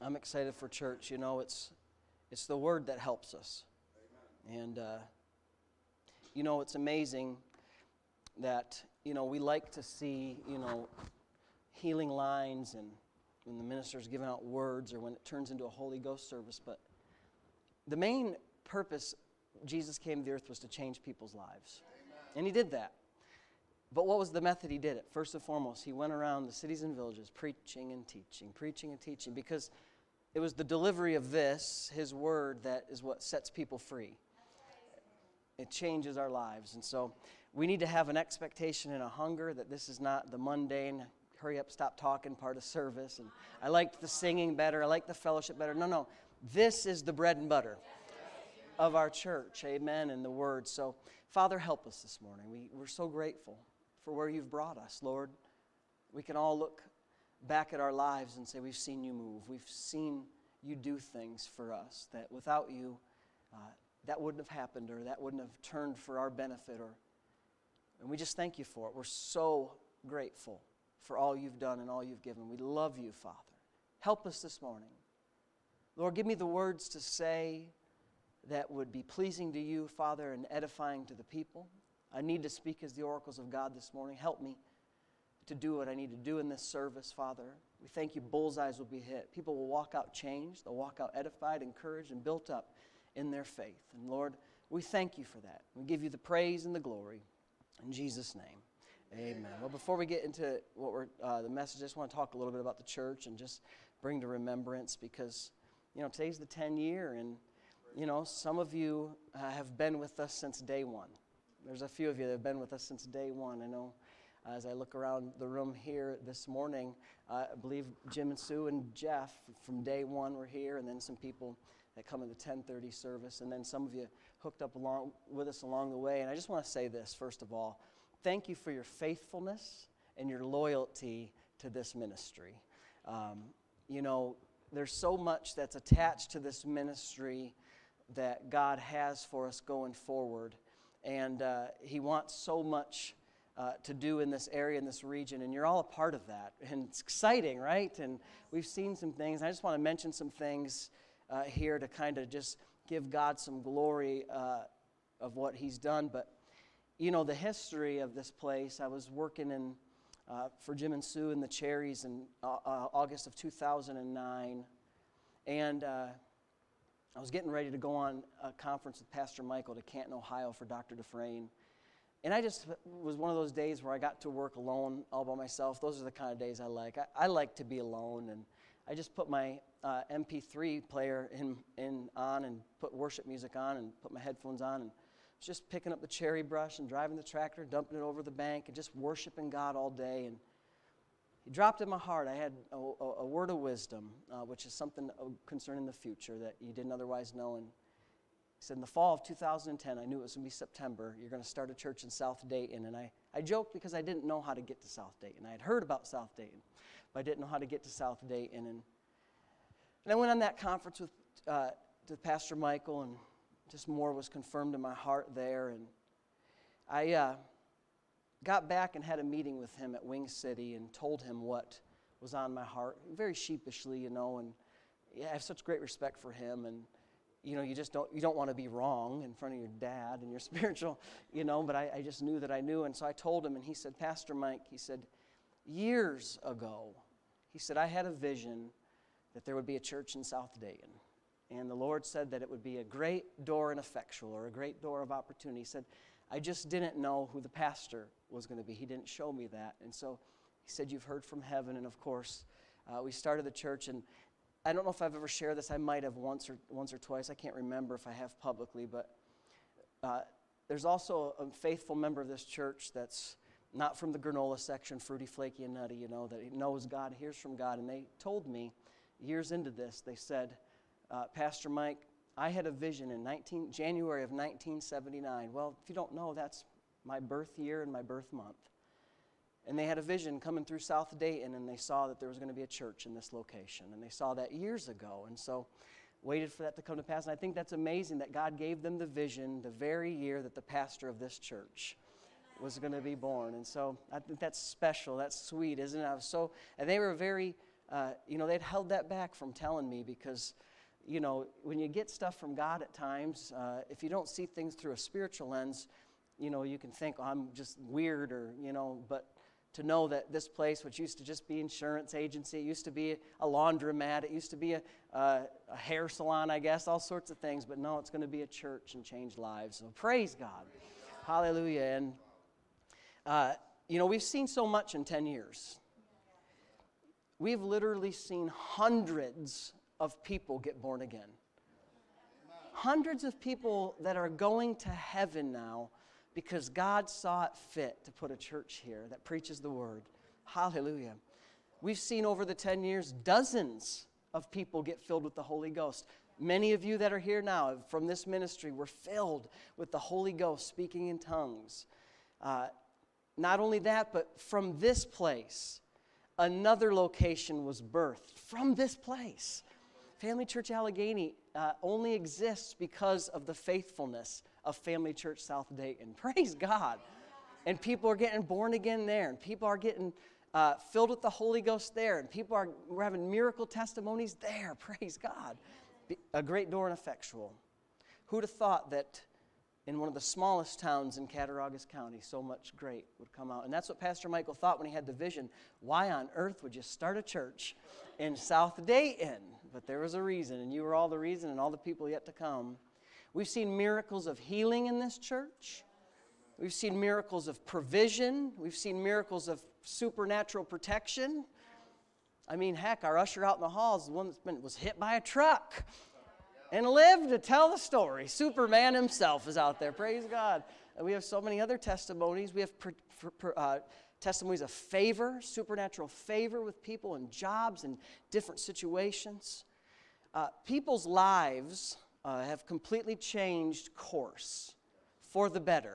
I'm excited for church. You know, it's the Word that helps us. And, you know, it's amazing that, you know, we like to see, you know, healing lines and when the minister's giving out words or when it turns into a Holy Ghost service. But the main purpose Jesus came to the earth was to change people's lives. And He did that. But what was the method He did it? First and foremost, He went around the cities and villages preaching and teaching, because it was the delivery of this, His Word, that is what sets people free. It changes our lives. And so we need to have an expectation and a hunger that this is not the mundane, hurry up, stop talking part of service. And I liked the singing better, I like the fellowship better. No. This is the bread and butter of our church. Amen. And the Word. So, Father, help us this morning. We're so grateful for where You've brought us, Lord. We can all look back at our lives and say, we've seen You move. We've seen You do things for us that without You, that wouldn't have happened, or that wouldn't have turned for our benefit. And we just thank You for it. We're so grateful for all You've done and all You've given. We love You, Father. Help us this morning. Lord, give me the words to say that would be pleasing to You, Father, and edifying to the people. I need to speak as the oracles of God this morning. Help me to do what I need to do in this service, Father. We thank You, bullseyes will be hit. People will walk out changed. They'll walk out edified, encouraged, and built up in their faith. And Lord, we thank You for that. We give You the praise and the glory. In Jesus' name, amen. Well, before we get into what the message, I just want to talk a little bit about the church and just bring to remembrance, because, you know, today's the 10-year, and, you know, some of you have been with us since day one. There's a few of you that have been with us since day one. I know as I look around the room here this morning, I believe Jim and Sue and Jeff from day one were here, and then some people that come in the 10:30 service, and then some of you hooked up along with us along the way. And I just want to say this, first of all, thank you for your faithfulness and your loyalty to this ministry. You know, there's so much that's attached to this ministry that God has for us going forward. And He wants so much to do in this area, in this region, and you're all a part of that. And it's exciting, right? And we've seen some things. I just want to mention some things here to kind of just give God some glory of what He's done. But, you know, the history of this place, I was working for Jim and Sue in the Cherries in August of 2009, and I was getting ready to go on a conference with Pastor Michael to Canton, Ohio for Dr. Dufresne. And I just was one of those days where I got to work alone all by myself. Those are the kind of days I like. I like to be alone, and I just put my MP3 player on and put worship music on and put my headphones on and was just picking up the cherry brush and driving the tractor, dumping it over the bank, and just worshiping God all day. And He dropped in my heart. I had a word of wisdom, which is something concerning the future that you didn't otherwise know. And He said, in the fall of 2010, I knew it was going to be September, you're going to start a church in South Dayton. And I joked because I didn't know how to get to South Dayton. I had heard about South Dayton, but I didn't know how to get to South Dayton. And I went on that conference with Pastor Michael, and just more was confirmed in my heart there. And I got back and had a meeting with him at Wing City and told him what was on my heart, very sheepishly, you know. And I have such great respect for him, and you know, you don't want to be wrong in front of your dad and your spiritual, you know. But I just knew that I knew, and so I told him, and he said, Pastor Mike, he said, years ago, he said, I had a vision that there would be a church in South Dayton. And the Lord said that it would be a great door and effectual, or a great door of opportunity. He said, I just didn't know who the pastor was going to be. He didn't show me that. And so He said, you've heard from heaven. And of course, we started the church. And I don't know if I've ever shared this. I might have once or twice. I can't remember if I have publicly. But there's also a faithful member of this church that's not from the granola section, fruity, flaky, and nutty, you know, that knows God, hears from God. And they told me years into this, they said, Pastor Mike, I had a vision in January of 1979. Well, if you don't know, that's my birth year and my birth month. And they had a vision coming through South Dayton, and they saw that there was going to be a church in this location. And they saw that years ago. And so waited for that to come to pass. And I think that's amazing that God gave them the vision the very year that the pastor of this church was going to be born. And so I think that's special. That's sweet, isn't it? And they were very they'd held that back from telling me because, when you get stuff from God at times, if you don't see things through a spiritual lens, you can think, oh, I'm just weird but to know that this place, which used to just be insurance agency, it used to be a laundromat, it used to be a hair salon, I guess, all sorts of things, but no, it's going to be a church and change lives. So praise God. Hallelujah. And, we've seen so much in 10 years. We've literally seen hundreds of people get born again. Hundreds of people that are going to heaven now because God saw it fit to put a church here that preaches the word. Hallelujah. We've seen over the 10 years dozens of people get filled with the Holy Ghost. Many of you that are here now from this ministry were filled with the Holy Ghost, speaking in tongues. Not only that, but from this place, another location was birthed from this place. Family Church Allegheny only exists because of the faithfulness of Family Church South Dayton. Praise God. And people are getting born again there, and people are getting filled with the Holy Ghost there, and we're having miracle testimonies there. Praise God. A great door and effectual. Who'd have thought that in one of the smallest towns in Cattaraugus County, so much great would come out? And that's what Pastor Michael thought when he had the vision. Why on earth would you start a church in South Dayton? But there was a reason, and you were all the reason, and all the people yet to come. We've seen miracles of healing in this church. We've seen miracles of provision. We've seen miracles of supernatural protection. I mean, heck, our usher out in the hall is the one that was hit by a truck and lived to tell the story. Superman himself is out there. Praise God. And we have so many other testimonies. We have testimonies of favor, supernatural favor with people and jobs and different situations. People's lives have completely changed course for the better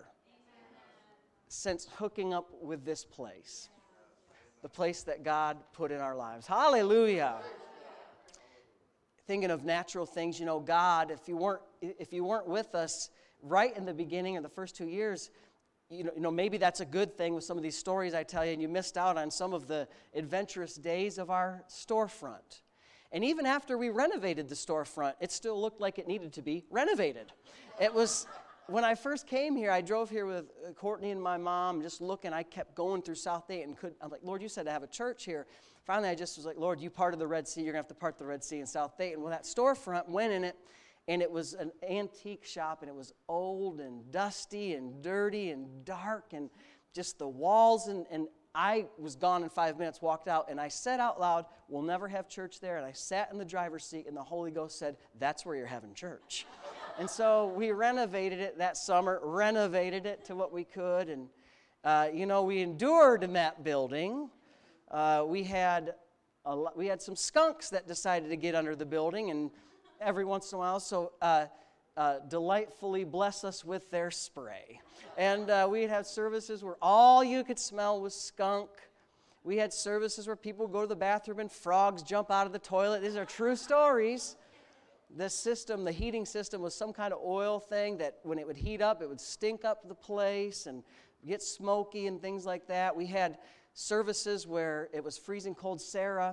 since hooking up with this place, the place that God put in our lives. Hallelujah. Thinking of natural things, God, if you weren't with us right in the beginning of the first 2 years, maybe that's a good thing with some of these stories I tell you, and you missed out on some of the adventurous days of our storefront. And even after we renovated the storefront, it still looked like it needed to be renovated. It was, when I first came here, I drove here with Courtney and my mom, just looking. I kept going through South Dayton. I'm like, Lord, you said to have a church here. Finally, I just was like, Lord, you parted the Red Sea. You're going to have to part the Red Sea in South Dayton. Well, that storefront went in it, and it was an antique shop, and it was old and dusty and dirty and dark, and just the walls, and I was gone in 5 minutes, walked out, and I said out loud, we'll never have church there. And I sat in the driver's seat, and the Holy Ghost said, that's where you're having church. And so we renovated it that summer, renovated it to what we could. And, we endured in that building. We had some skunks that decided to get under the building, and every once in a while, so delightfully bless us with their spray. And we'd have services where all you could smell was skunk. We had services where people go to the bathroom and frogs jump out of the toilet. These are true stories. The heating system was some kind of oil thing that when it would heat up, it would stink up the place and get smoky and things like that. We had services where it was freezing cold. Sarah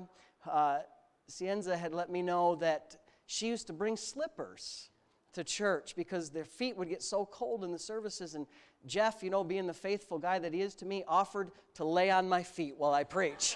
Cienza had let me know that she used to bring slippers to church because their feet would get so cold in the services. And Jeff, being the faithful guy that he is to me, offered to lay on my feet while I preach.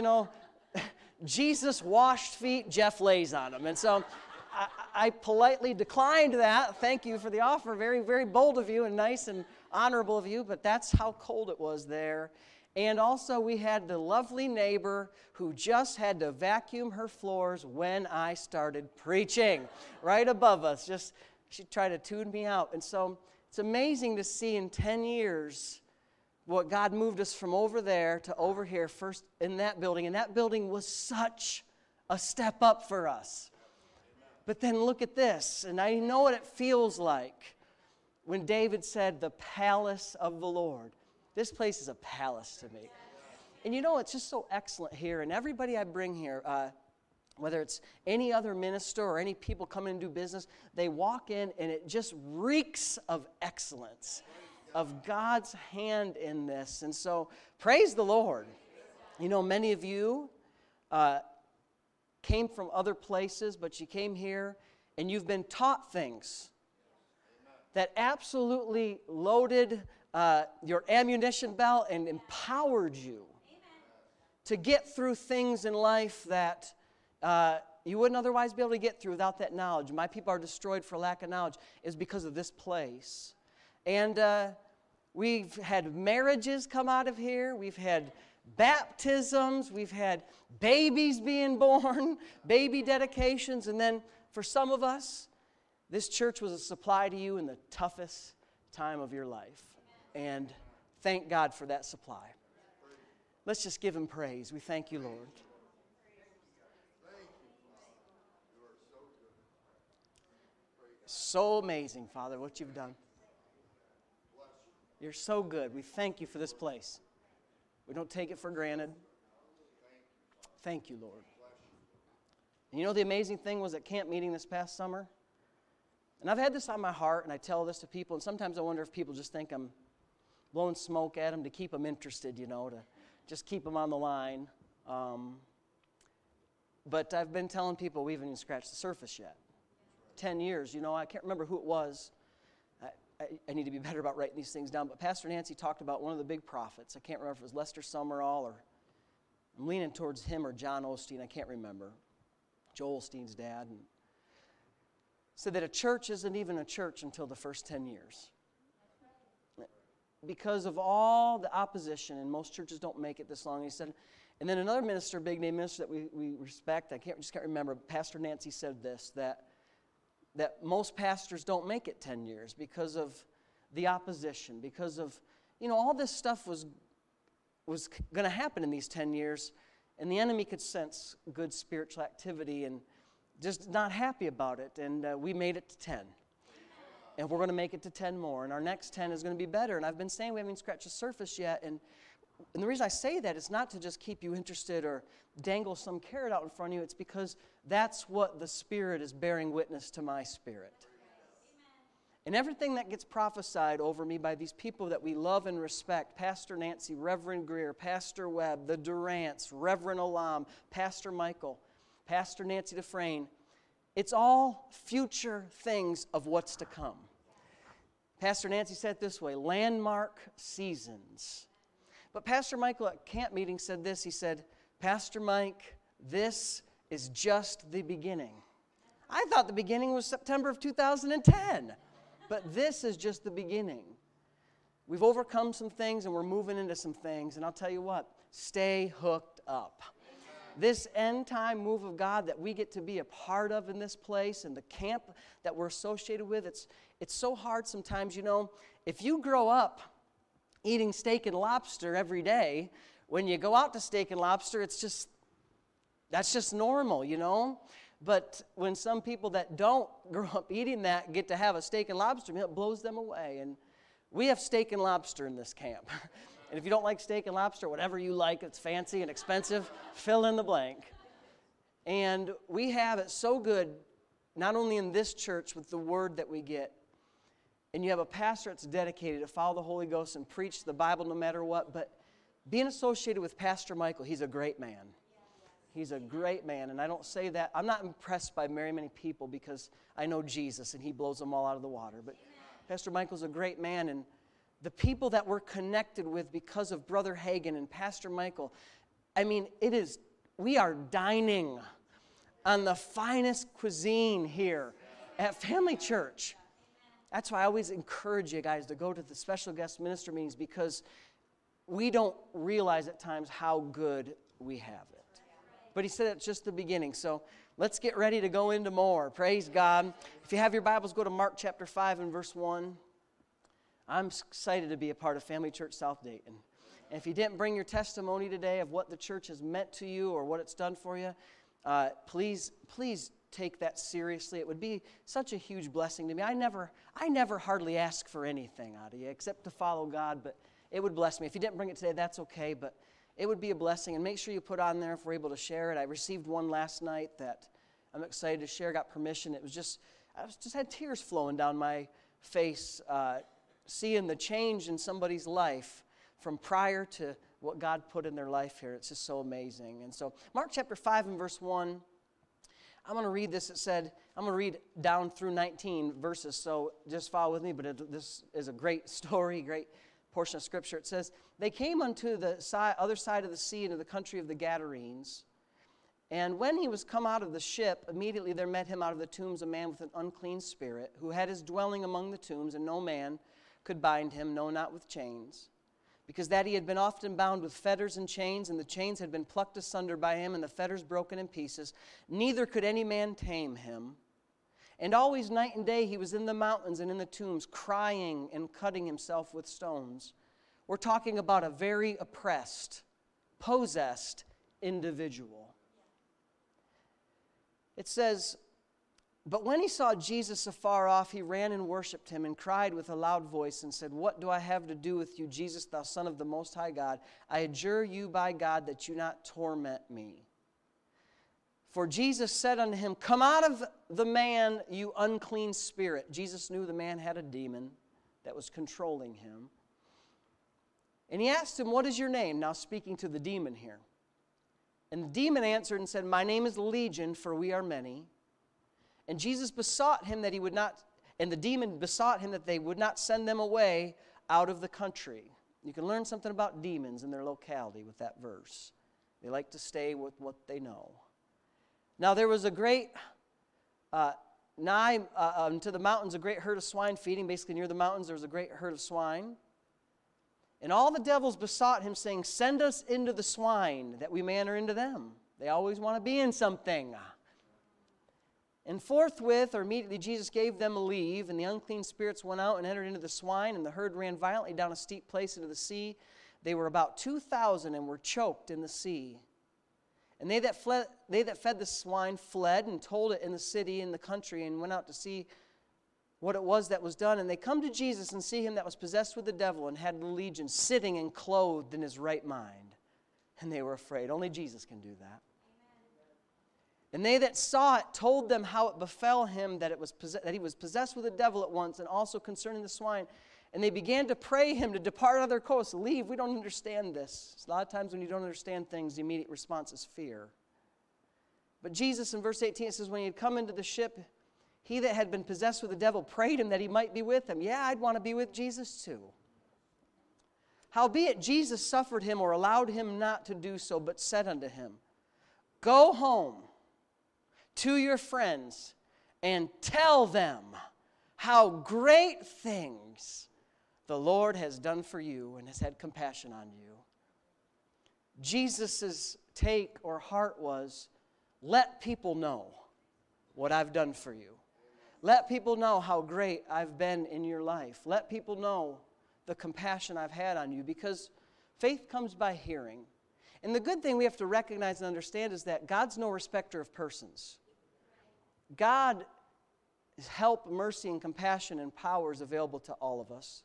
Jesus washed feet, Jeff lays on them. And so I politely declined that. Thank you for the offer. Very, very bold of you and nice and honorable of you, but that's how cold it was there. And also we had the lovely neighbor who just had to vacuum her floors when I started preaching right above us. She tried to tune me out. And so it's amazing to see in 10 years what God moved us from over there to over here, first in that building. And that building was such a step up for us. But then look at this, and I know what it feels like when David said, the palace of the Lord. This place is a palace to me. And it's just so excellent here. And everybody I bring here, whether it's any other minister or any people coming and do business, they walk in and it just reeks of excellence, of God's hand in this. And so praise the Lord. Many of you came from other places, but you came here and you've been taught things that absolutely loaded your ammunition belt and empowered you to get through things in life that you wouldn't otherwise be able to get through without that knowledge. My people are destroyed for lack of knowledge is because of this place. And we've had marriages come out of here. We've had baptisms. We've had babies being born, baby dedications. And then for some of us, this church was a supply to you in the toughest time of your life. And thank God for that supply. Let's just give Him praise. We thank you, Lord. So amazing, Father, what you've done. You're so good. We thank you for this place. We don't take it for granted. Thank you, Lord. And you know the amazing thing was at camp meeting this past summer? And I've had this on my heart, and I tell this to people, and sometimes I wonder if people just think I'm blowing smoke at them to keep them interested, you know, to just keep them on the line. But I've been telling people we haven't even scratched the surface yet. 10 years, you know, I can't remember who it was. I need to be better about writing these things down, but Pastor Nancy talked about one of the big prophets. I can't remember if it was Lester Summerall, or I'm leaning towards him or John Osteen, I can't remember. Joel Osteen's dad. And said that a church isn't even a church until the first 10 years. Because of all the opposition, and most churches don't make it this long. He said, and then another minister, big name minister that we respect, I just can't remember, Pastor Nancy said this, that most pastors don't make it 10 years because of the opposition, because of, you know, all this stuff was going to happen in these 10 years, and the enemy could sense good spiritual activity and just not happy about it, and we made it to 10. And we're going to make it to 10 more, and our next 10 is going to be better. And I've been saying we haven't even scratched the surface yet, and the reason I say that is not to just keep you interested or dangle some carrot out in front of you. It's because that's what the Spirit is bearing witness to my spirit. And everything that gets prophesied over me by these people that we love and respect, Pastor Nancy, Reverend Greer, Pastor Webb, the Durants, Reverend Olam, Pastor Michael, Pastor Nancy Dufresne, it's all future things of what's to come. Pastor Nancy said it this way, landmark seasons. But Pastor Michael at camp meeting said this, he said, Pastor Mike, this is just the beginning. I thought the beginning was September of 2010, but this is just the beginning. We've overcome some things and we're moving into some things, and I'll tell you what, stay hooked up. This end time move of God that we get to be a part of in this place and the camp that we're associated with, it's so hard sometimes, you know, if you grow up eating steak and lobster every day, when you go out to steak and lobster, that's just normal, you know. But when some people that don't grow up eating that get to have a steak and lobster meal, it blows them away. And we have steak and lobster in this camp. And if you don't like steak and lobster, whatever you like, it's fancy and expensive, fill in the blank. And we have it so good, not only in this church with the word that we get, and you have a pastor that's dedicated to follow the Holy Ghost and preach the Bible no matter what, but being associated with Pastor Michael, he's a great man. He's a great man, and I don't say that. I'm not impressed by very many people because I know Jesus, and he blows them all out of the water. But Pastor Michael's a great man, and the people that we're connected with because of Brother Hagin and Pastor Michael, I mean, we are dining on the finest cuisine here at Family Church. That's why I always encourage you guys to go to the special guest minister meetings, because we don't realize at times how good we have it. But he said it's just the beginning. So let's get ready to go into more. Praise God. If you have your Bibles, go to Mark chapter 5 and verse 1. I'm excited to be a part of Family Church South Dayton. And if you didn't bring your testimony today of what the church has meant to you or what it's done for you, please take that seriously. It would be such a huge blessing to me. I never hardly ask for anything out of you except to follow God, but it would bless me. If you didn't bring it today, that's okay, but it would be a blessing. And make sure you put on there if we're able to share it. I received one last night that I'm excited to share. Got permission. I just had tears flowing down my face, seeing the change in somebody's life from prior to what God put in their life here. It's just so amazing. And so Mark chapter 5 and verse 1, I'm going to read this. It said, I'm going to read down through 19 verses, so just follow with me, but this is a great story, great portion of Scripture. It says, they came unto the other side of the sea into the country of the Gadarenes. And when he was come out of the ship, immediately there met him out of the tombs a man with an unclean spirit, who had his dwelling among the tombs, and no man could bind him, no, not with chains. Because that he had been often bound with fetters and chains, and the chains had been plucked asunder by him, and the fetters broken in pieces. Neither could any man tame him. And always night and day he was in the mountains and in the tombs, crying and cutting himself with stones. We're talking about a very oppressed, possessed individual. It says, but when he saw Jesus afar off, he ran and worshipped him and cried with a loud voice and said, what do I have to do with you, Jesus, thou Son of the Most High God? I adjure you by God that you not torment me. For Jesus said unto him, come out of the man, you unclean spirit. Jesus knew the man had a demon that was controlling him. And he asked him, what is your name? Now speaking to the demon here. And the demon answered and said, my name is Legion, for we are many. And Jesus besought him that he would not, and the demon besought him that they would not send them away out of the country. You can learn something about demons in their locality with that verse. They like to stay with what they know. Now there was a great, nigh to the mountains, a great herd of swine feeding. Basically near the mountains there was a great herd of swine. And all the devils besought him, saying, send us into the swine, that we may enter into them. They always want to be in something. And forthwith, or immediately, Jesus gave them leave, and the unclean spirits went out and entered into the swine, and the herd ran violently down a steep place into the sea. They were about 2,000 and were choked in the sea. And they that fed the swine fled and told it in the city, in the country, and went out to see what it was that was done. And they come to Jesus and see him that was possessed with the devil and had the legion, sitting and clothed in his right mind. And they were afraid. Only Jesus can do that. And they that saw it told them how it befell him that he was possessed with the devil at once, and also concerning the swine. And they began to pray him to depart out of their coast. Leave, we don't understand this. A lot of times when you don't understand things, the immediate response is fear. But Jesus, in verse 18, it says, when he had come into the ship, he that had been possessed with the devil prayed him that he might be with him. Yeah, I'd want to be with Jesus too. Howbeit Jesus suffered him, or allowed him not to do so, but said unto him, go home to your friends and tell them how great things the Lord has done for you and has had compassion on you. Jesus' take or heart was, let people know what I've done for you. Let people know how great I've been in your life. Let people know the compassion I've had on you, because faith comes by hearing. And the good thing we have to recognize and understand is that God's no respecter of persons. God's help, mercy, and compassion and power is available to all of us.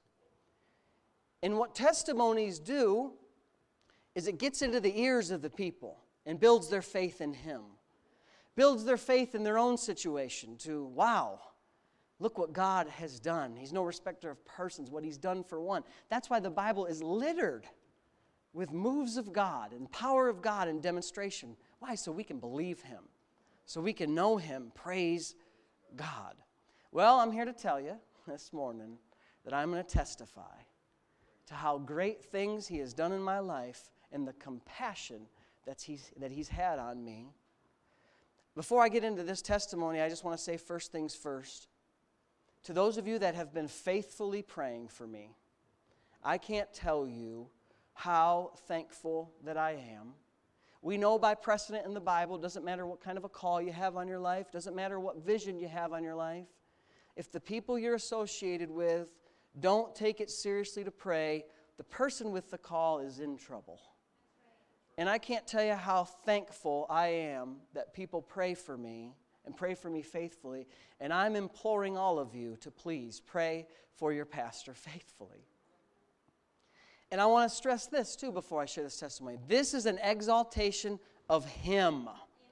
And what testimonies do is it gets into the ears of the people and builds their faith in him. Builds their faith in their own situation to, wow, look what God has done. He's no respecter of persons, what he's done for one. That's why the Bible is littered with moves of God and power of God and demonstration. Why? So we can believe him. So we can know him. Praise God. Well, I'm here to tell you this morning that I'm going to testify to how great things he has done in my life and the compassion that he's had on me. Before I get into this testimony, I just want to say first things first. To those of you that have been faithfully praying for me, I can't tell you how thankful that I am. We know by precedent in the Bible, it doesn't matter what kind of a call you have on your life, doesn't matter what vision you have on your life. If the people you're associated with don't take it seriously to pray, the person with the call is in trouble. And I can't tell you how thankful I am that people pray for me and pray for me faithfully. And I'm imploring all of you to please pray for your pastor faithfully. And I want to stress this too before I share this testimony. This is an exaltation of him,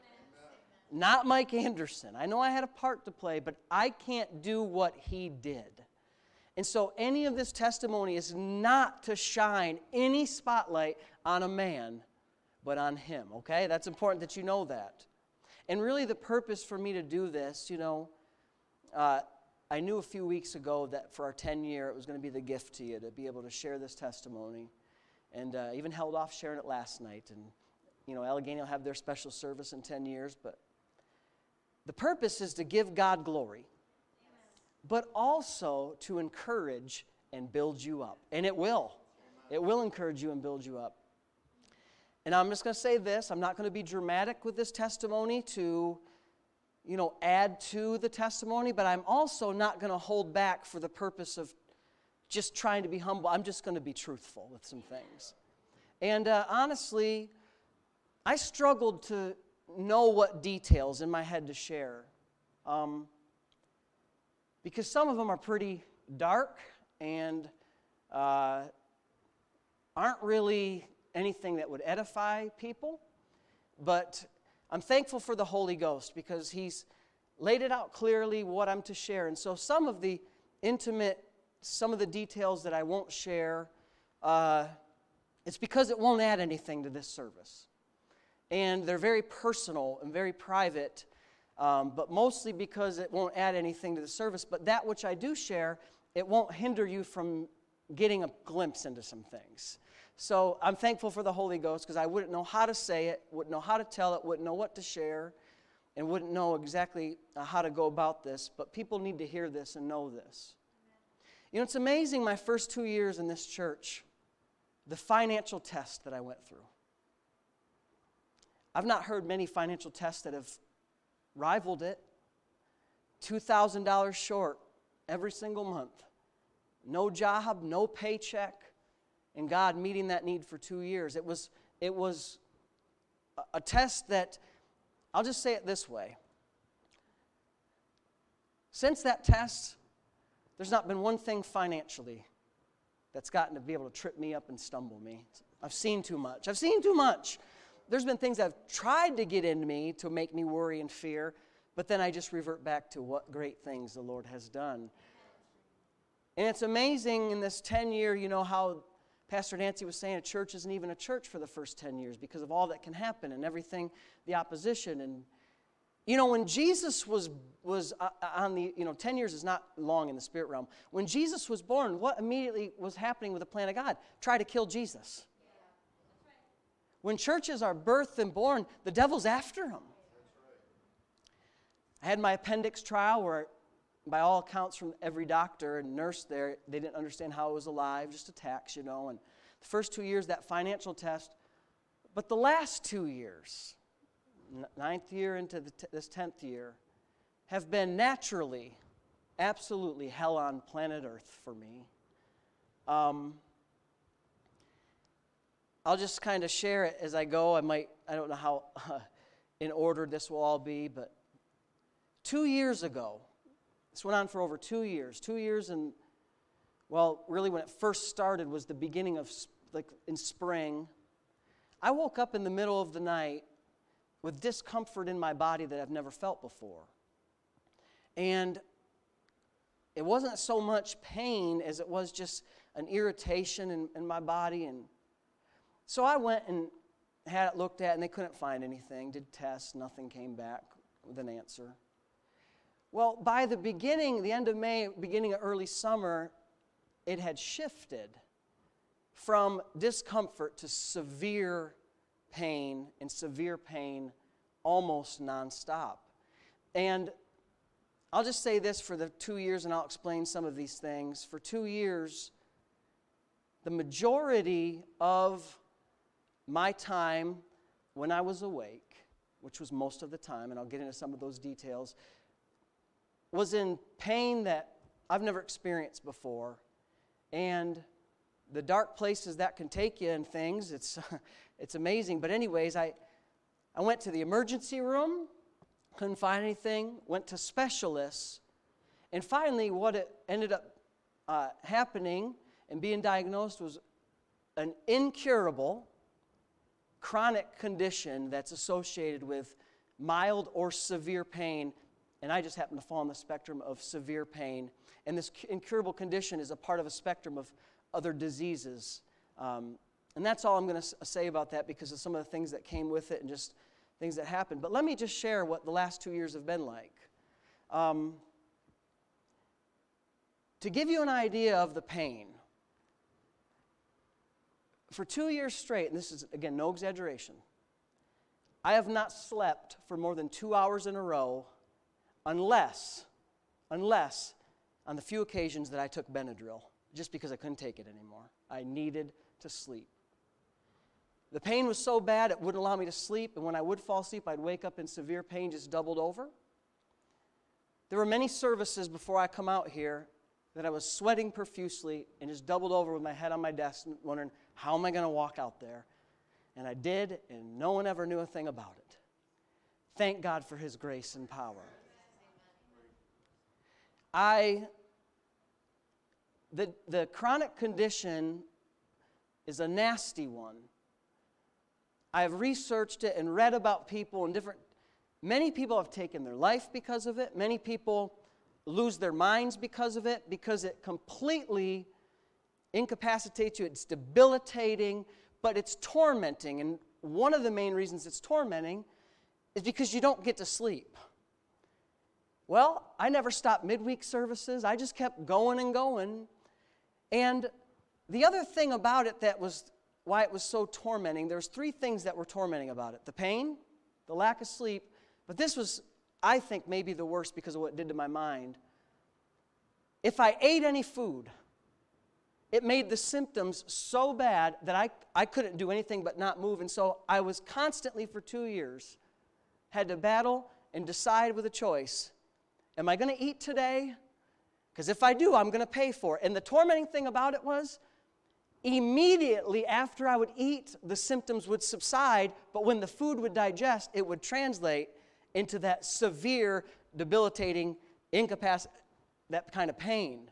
not Mike Anderson. I know I had a part to play, but I can't do what he did. And so any of this testimony is not to shine any spotlight on a man, but on him, okay? That's important that you know that. And really the purpose for me to do this, I knew a few weeks ago that for our 10-year, it was going to be the gift to you to be able to share this testimony. And even held off sharing it last night. And, Allegheny will have their special service in 10 years. But the purpose is to give God glory, but also to encourage and build you up. And it will. It will encourage you and build you up. And I'm just going to say this. I'm not going to be dramatic with this testimony to add to the testimony, but I'm also not going to hold back for the purpose of just trying to be humble. I'm just going to be truthful with some things. And honestly, I struggled to know what details in my head to share, because some of them are pretty dark and aren't really anything that would edify people, but I'm thankful for the Holy Ghost because He's laid it out clearly what I'm to share. And so some of the details that I won't share, it's because it won't add anything to this service. And they're very personal and very private, but mostly because it won't add anything to the service. But that which I do share, it won't hinder you from getting a glimpse into some things. So I'm thankful for the Holy Ghost because I wouldn't know how to say it, wouldn't know how to tell it, wouldn't know what to share, and wouldn't know exactly how to go about this. But people need to hear this and know this. It's amazing my first 2 years in this church, the financial test that I went through. I've not heard many financial tests that have rivaled it. $2,000 short every single month. No job, no paycheck. And God meeting that need for 2 years. It was a test that, I'll just say it this way. Since that test, there's not been one thing financially that's gotten to be able to trip me up and stumble me. I've seen too much. There's been things that have tried to get into me to make me worry and fear, but then I just revert back to what great things the Lord has done. And it's amazing in this 10-year, how Pastor Nancy was saying a church isn't even a church for the first 10 years because of all that can happen and everything, the opposition. And, when Jesus was on the, 10 years is not long in the spirit realm. When Jesus was born, what immediately was happening with the plan of God? Try to kill Jesus. When churches are birthed and born, the devil's after them. I had my appendix trial where, by all accounts from every doctor and nurse there, they didn't understand how I was alive, just attacks, and the first 2 years, that financial test. But the last 2 years, 9th year into this 10th year, have been naturally, absolutely hell on planet Earth for me. I'll just kind of share it as I go. I don't know how in order this will all be, but 2 years ago, this went on for over 2 years. 2 years and, really when it first started was the beginning of, in spring. I woke up in the middle of the night with discomfort in my body that I've never felt before. And it wasn't so much pain as it was just an irritation in my body. And so I went and had it looked at, and they couldn't find anything. Did tests, nothing came back with an answer. Well, by the end of May, beginning of early summer, it had shifted from discomfort to severe pain, and severe pain almost nonstop. And I'll just say this for the 2 years, and I'll explain some of these things. For 2 years, the majority of my time when I was awake, which was most of the time, and I'll get into some of those details, was in pain that I've never experienced before. And the dark places that can take you and things, it's amazing. But anyways, I went to the emergency room, couldn't find anything, went to specialists, and finally what it ended up happening and being diagnosed was an incurable chronic condition that's associated with mild or severe pain. And I just happen to fall on the spectrum of severe pain. And this incurable condition is a part of a spectrum of other diseases. And that's all I'm going to say about that because of some of the things that came with it and just things that happened. But let me just share what the last 2 years have been like. To give you an idea of the pain, for 2 years straight, and this is, again, no exaggeration, I have not slept for more than 2 hours in a row unless on the few occasions that I took Benadryl, just because I couldn't take it anymore. I needed to sleep. The pain was so bad it wouldn't allow me to sleep, and when I would fall asleep, I'd wake up in severe pain, just doubled over. There were many services before I come out here that I was sweating profusely and just doubled over with my head on my desk, wondering, how am I going to walk out there? And I did, and no one ever knew a thing about it. Thank God for His grace and power. The chronic condition is a nasty one. I have researched it and read about people and many people have taken their life because of it. Many people lose their minds because of it, because it completely incapacitates you. It's debilitating, but it's tormenting. And one of the main reasons it's tormenting is because you don't get to sleep. Well, I never stopped midweek services. I just kept going and going. And the other thing about it that was why it was so tormenting, there's 3 things that were tormenting about it. The pain, the lack of sleep, but this was, I think, maybe the worst because of what it did to my mind. If I ate any food, it made the symptoms so bad that I couldn't do anything but not move. And so I was constantly, for 2 years, had to battle and decide with a choice. Am I going to eat today? Because if I do, I'm going to pay for it. And the tormenting thing about it was, immediately after I would eat, the symptoms would subside, but when the food would digest, it would translate into that severe, debilitating, that kind of pain.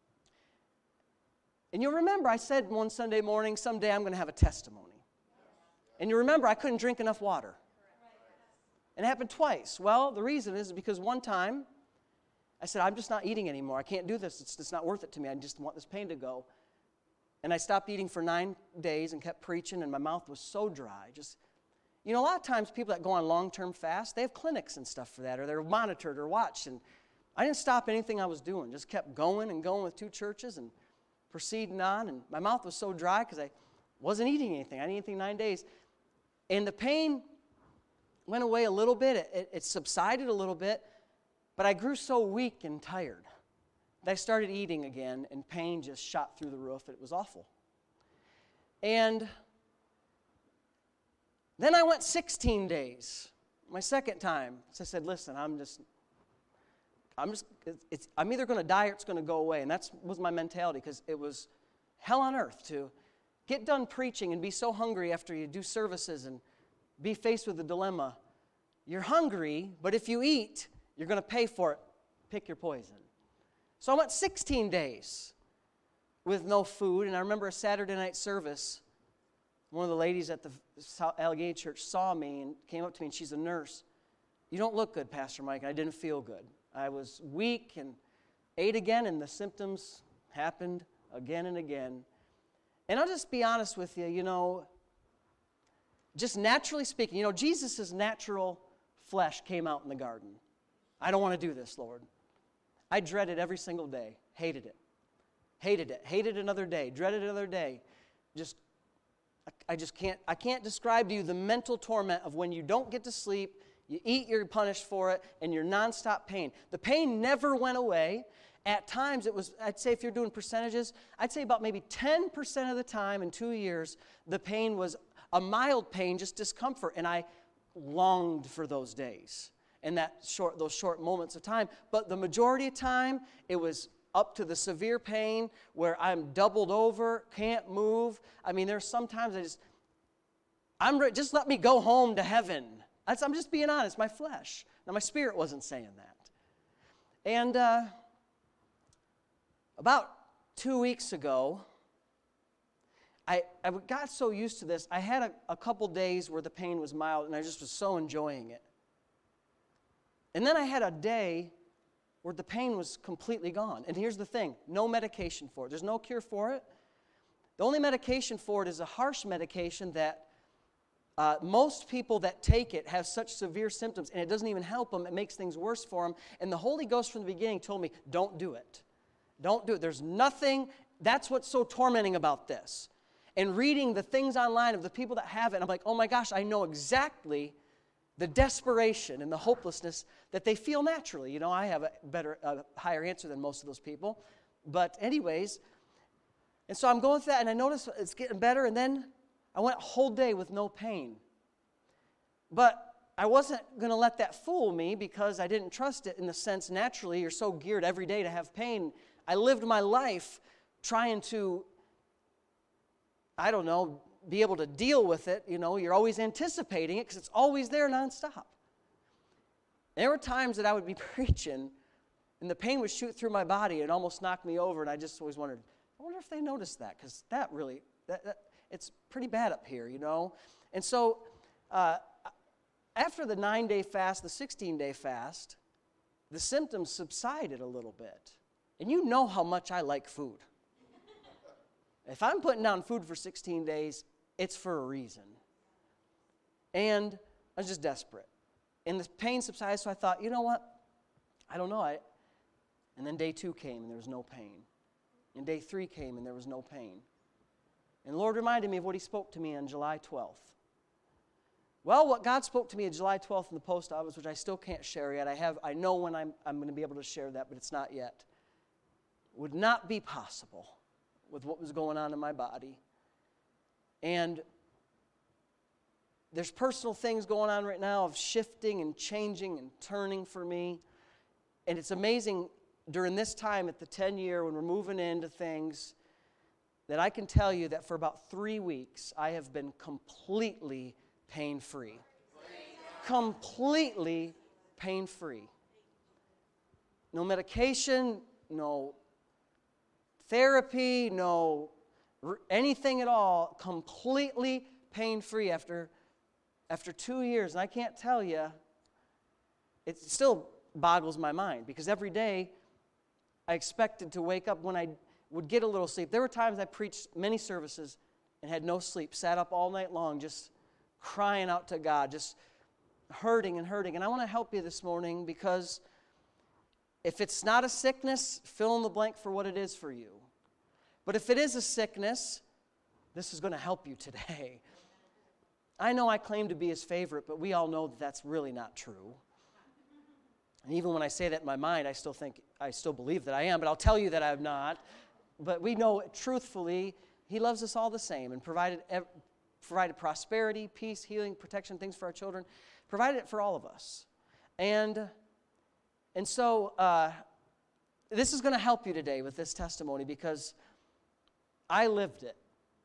And you'll remember I said one Sunday morning, someday I'm going to have a testimony. And you remember I couldn't drink enough water. And it happened twice. Well, the reason is because one time I said, I'm just not eating anymore. I can't do this. It's just not worth it to me. I just want this pain to go. And I stopped eating for 9 days and kept preaching, and my mouth was so dry. A lot of times people that go on long-term fast, they have clinics and stuff for that, or they're monitored or watched. And I didn't stop anything I was doing. Just kept going and going with 2 churches and proceeding on. And my mouth was so dry because I wasn't eating anything. I didn't eat anything 9 days. And the pain went away a little bit. It subsided a little bit. But I grew so weak and tired that I started eating again, and pain just shot through the roof. It was awful. And then I went 16 days, my second time. So I said, listen, I'm either going to die or it's going to go away. And that was my mentality, because it was hell on earth to get done preaching and be so hungry after you do services and be faced with the dilemma. You're hungry, but if you eat, you're going to pay for it. Pick your poison. So I went 16 days with no food, and I remember a Saturday night service. One of the ladies at the Allegheny Church saw me and came up to me, and she's a nurse. You don't look good, Pastor Mike. And I didn't feel good. I was weak and ate again, and the symptoms happened again and again. And I'll just be honest with you, just naturally speaking, Jesus' natural flesh came out in the garden. I don't want to do this, Lord. I dreaded every single day. Hated it. Hated it. Hated another day. Dreaded another day. I can't describe to you the mental torment of when you don't get to sleep, you eat, you're punished for it, and you're nonstop pain. The pain never went away. At times it was, I'd say if you're doing percentages, I'd say about maybe 10% of the time in 2 years, the pain was a mild pain, just discomfort, and I longed for those days and those short moments of time. But the majority of time, it was up to the severe pain where I'm doubled over, can't move. I mean, there's sometimes just let me go home to heaven. I'm just being honest, my flesh. Now, my spirit wasn't saying that. And about 2 weeks ago, I got so used to this. I had a couple days where the pain was mild, and I just was so enjoying it. And then I had a day where the pain was completely gone. And here's the thing, no medication for it. There's no cure for it. The only medication for it is a harsh medication that Most people that take it have such severe symptoms, and it doesn't even help them. It makes things worse for them. And the Holy Ghost from the beginning told me, don't do it. Don't do it. There's nothing, that's what's so tormenting about this. And reading the things online of the people that have it, I'm like, oh my gosh, I know exactly the desperation and the hopelessness that they feel naturally. You know, I have a higher answer than most of those people. But anyways, and so I'm going through that, and I notice it's getting better, and then I went a whole day with no pain. But I wasn't going to let that fool me because I didn't trust it in the sense naturally you're so geared every day to have pain. I lived my life trying to, I don't know, be able to deal with it. You know, you're always anticipating it because it's always there nonstop. There were times that I would be preaching and the pain would shoot through my body and almost knock me over, and I just always wondered, I wonder if they noticed that, because that really, it's pretty bad up here, you know. And so after the 9-day fast, the 16-day fast, the symptoms subsided a little bit. And you know how much I like food. If I'm putting down food for 16 days, it's for a reason. And I was just desperate. And the pain subsided, so I thought, you know what? I don't know. And then day 2 came, and there was no pain. And day 3 came, and there was no pain. And the Lord reminded me of what He spoke to me on July 12th. Well, what God spoke to me on July 12th in the post office, which I still can't share yet, I know when I'm going to be able to share that, but it's not yet, would not be possible with what was going on in my body. And there's personal things going on right now of shifting and changing and turning for me. And it's amazing during this time at the 10-year when we're moving into things that I can tell you that for about 3 weeks I have been completely pain-free. Completely pain-free. No medication, no therapy, no anything at all. Completely pain-free after 2 years. And I can't tell you, it still boggles my mind because every day I expected to wake up when I would get a little sleep. There were times I preached many services and had no sleep, sat up all night long just crying out to God, just hurting and hurting. And I want to help you this morning because if it's not a sickness, fill in the blank for what it is for you. But if it is a sickness, this is going to help you today. I know I claim to be His favorite, but we all know that that's really not true. And even when I say that in my mind, I still believe that I am, but I'll tell you that I'm not. But we know truthfully, He loves us all the same and provided prosperity, peace, healing, protection, things for our children. Provided it for all of us. And so this is going to help you today with this testimony because I lived it.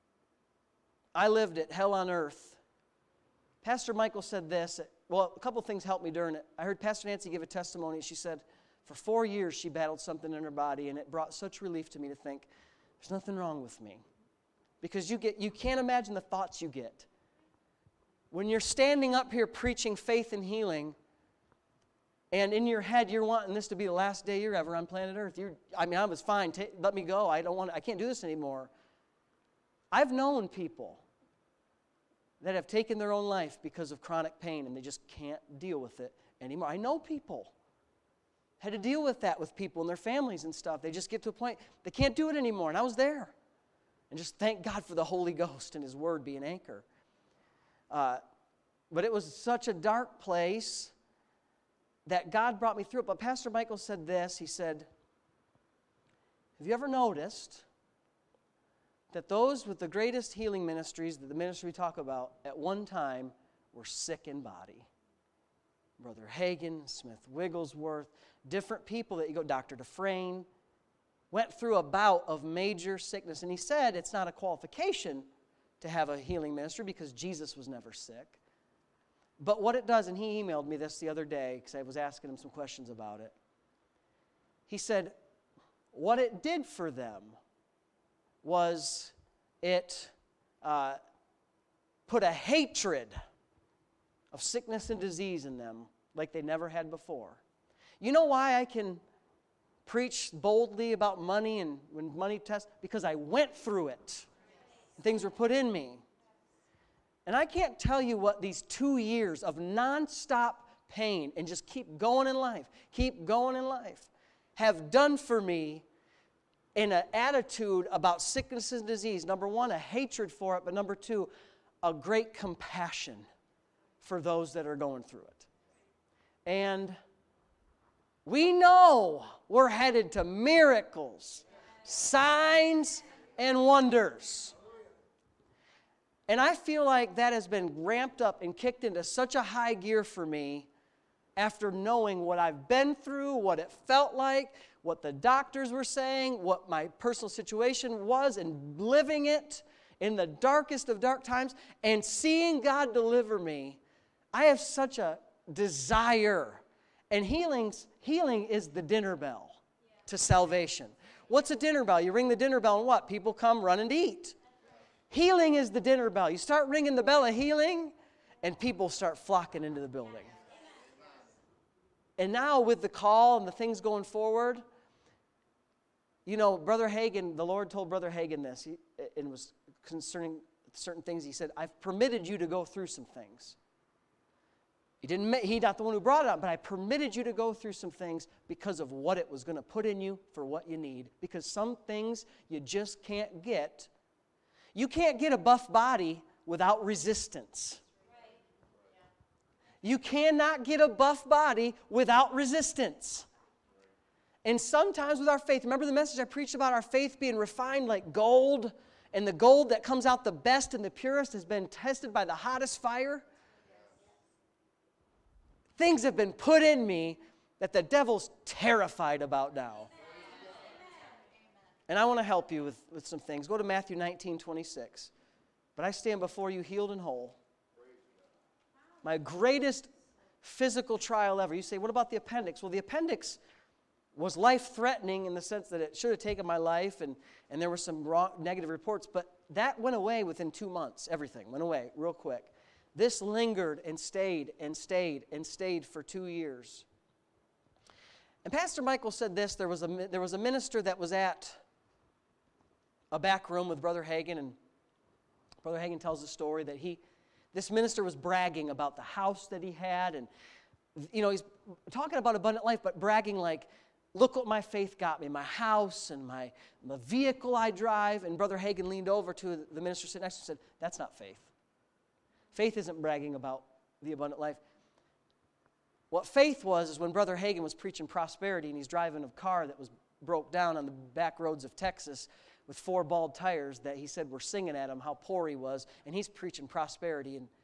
I lived it, hell on earth. Pastor Michael said this. Well, a couple things helped me during it. I heard Pastor Nancy give a testimony. She said for 4 years she battled something in her body, and it brought such relief to me to think, there's nothing wrong with me. Because you can't imagine the thoughts you get. When you're standing up here preaching faith and healing, and in your head you're wanting this to be the last day you're ever on planet Earth. I was fine. Let me go. I can't do this anymore. I've known people that have taken their own life because of chronic pain and they just can't deal with it anymore. I know people had to deal with that with people and their families and stuff. They just get to a point they can't do it anymore, and I was there. And just thank God for the Holy Ghost and His Word being anchor. But it was such a dark place that God brought me through it. But Pastor Michael said this. He said, have you ever noticed that those with the greatest healing ministries, that the ministry we talk about, at one time were sick in body? Brother Hagin, Smith Wigglesworth, different people that you go, Dr. Dufresne, went through a bout of major sickness. And he said it's not a qualification to have a healing ministry because Jesus was never sick. But what it does, and he emailed me this the other day because I was asking him some questions about it. He said what it did for them was it put a hatred of sickness and disease in them like they never had before. You know why I can preach boldly about money and when money tests? Because I went through it. Things were put in me. And I can't tell you what these 2 years of nonstop pain and just keep going in life have done for me in an attitude about sickness and disease. Number one, a hatred for it, but number two, a great compassion for those that are going through it. And we know we're headed to miracles, signs, and wonders. And I feel like that has been ramped up and kicked into such a high gear for me after knowing what I've been through, what it felt like, what the doctors were saying, what my personal situation was, and living it in the darkest of dark times, and seeing God deliver me. I have such a desire. And healing is the dinner bell to salvation. What's a dinner bell? You ring the dinner bell and what? People come running to eat. Healing is the dinner bell. You start ringing the bell of healing, and people start flocking into the building. And now with the call and the things going forward, you know, Brother Hagin, the Lord told Brother Hagin this, and it was concerning certain things. He said, I've permitted you to go through some things. He's not the one who brought it up, but I permitted you to go through some things because of what it was going to put in you for what you need. Because some things you just can't get. You can't get a buff body without resistance. You cannot get a buff body without resistance. And sometimes with our faith, remember the message I preached about our faith being refined like gold, and the gold that comes out the best and the purest has been tested by the hottest fire? Things have been put in me that the devil's terrified about now. And I want to help you with some things. Go to Matthew 19:26. But I stand before you healed and whole. My greatest physical trial ever. You say, what about the appendix? Well, the appendix was life-threatening in the sense that it should have taken my life, and there were some wrong, negative reports, but that went away within 2 months. Everything went away real quick. This lingered and stayed and stayed and stayed for 2 years. And Pastor Michael said this, there was a minister that was at a back room with Brother Hagin, and Brother Hagin tells the story that this minister was bragging about the house that he had, and you know, he's talking about abundant life, but bragging like, look what my faith got me, my house and the vehicle I drive. And Brother Hagin leaned over to the minister sitting next to him and said, that's not faith. Faith isn't bragging about the abundant life. What faith was is when Brother Hagin was preaching prosperity and he's driving a car that was broke down on the back roads of Texas with 4 bald tires that he said were singing at him how poor he was, and he's preaching prosperity. And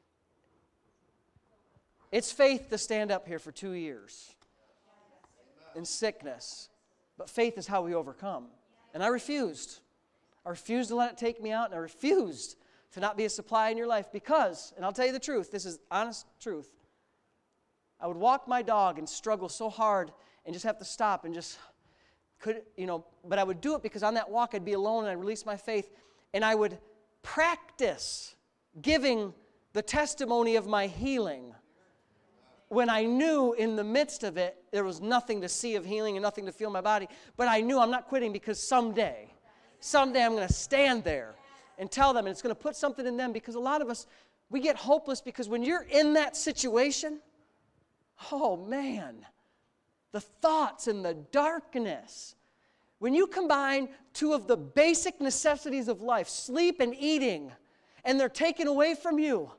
it's faith to stand up here for 2 years in sickness, but faith is how we overcome. And I refused. I refused to let it take me out, and I refused to not be a supply in your life because, and I'll tell you the truth, this is honest truth, I would walk my dog and struggle so hard and just have to stop and just but I would do it because on that walk I'd be alone and I'd release my faith, and I would practice giving the testimony of my healing when I knew in the midst of it there was nothing to see of healing and nothing to feel in my body, but I knew I'm not quitting because someday I'm going to stand there and tell them, and it's going to put something in them, because a lot of us, we get hopeless because when you're in that situation, oh man, the thoughts and the darkness. When you combine 2 of the basic necessities of life, sleep and eating, and they're taken away from you,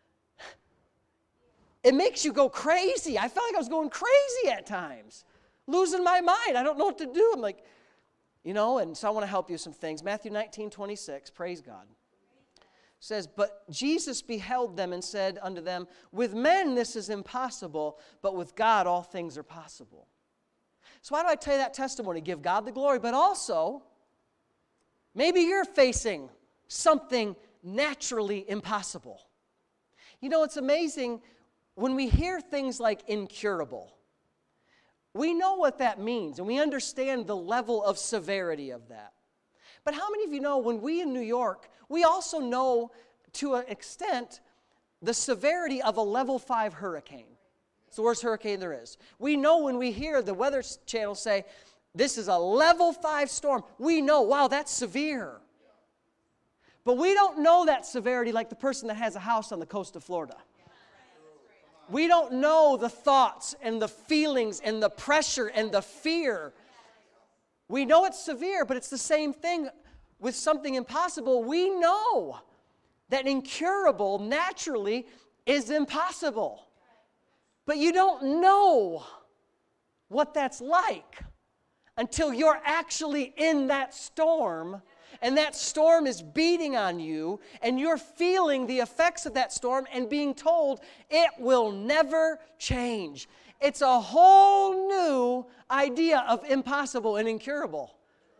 it makes you go crazy. I felt like I was going crazy at times, losing my mind. I don't know what to do. I'm like, and so I want to help you with some things. Matthew 19:26, praise God, says, but Jesus beheld them and said unto them, with men this is impossible, but with God all things are possible. So why do I tell you that testimony? Give God the glory, but also, maybe you're facing something naturally impossible. It's amazing when we hear things like incurable. We know what that means, and we understand the level of severity of that. But how many of you know when we in New York, we also know to an extent the severity of a level 5 hurricane? It's the worst hurricane there is. We know when we hear the Weather Channel say, this is a level 5 storm, we know, wow, that's severe. But we don't know that severity like the person that has a house on the coast of Florida. We don't know the thoughts and the feelings and the pressure and the fear. We know it's severe, but it's the same thing with something impossible. We know that incurable naturally is impossible. But you don't know what that's like until you're actually in that storm, and that storm is beating on you, and you're feeling the effects of that storm and being told it will never change. It's a whole new idea of impossible and incurable.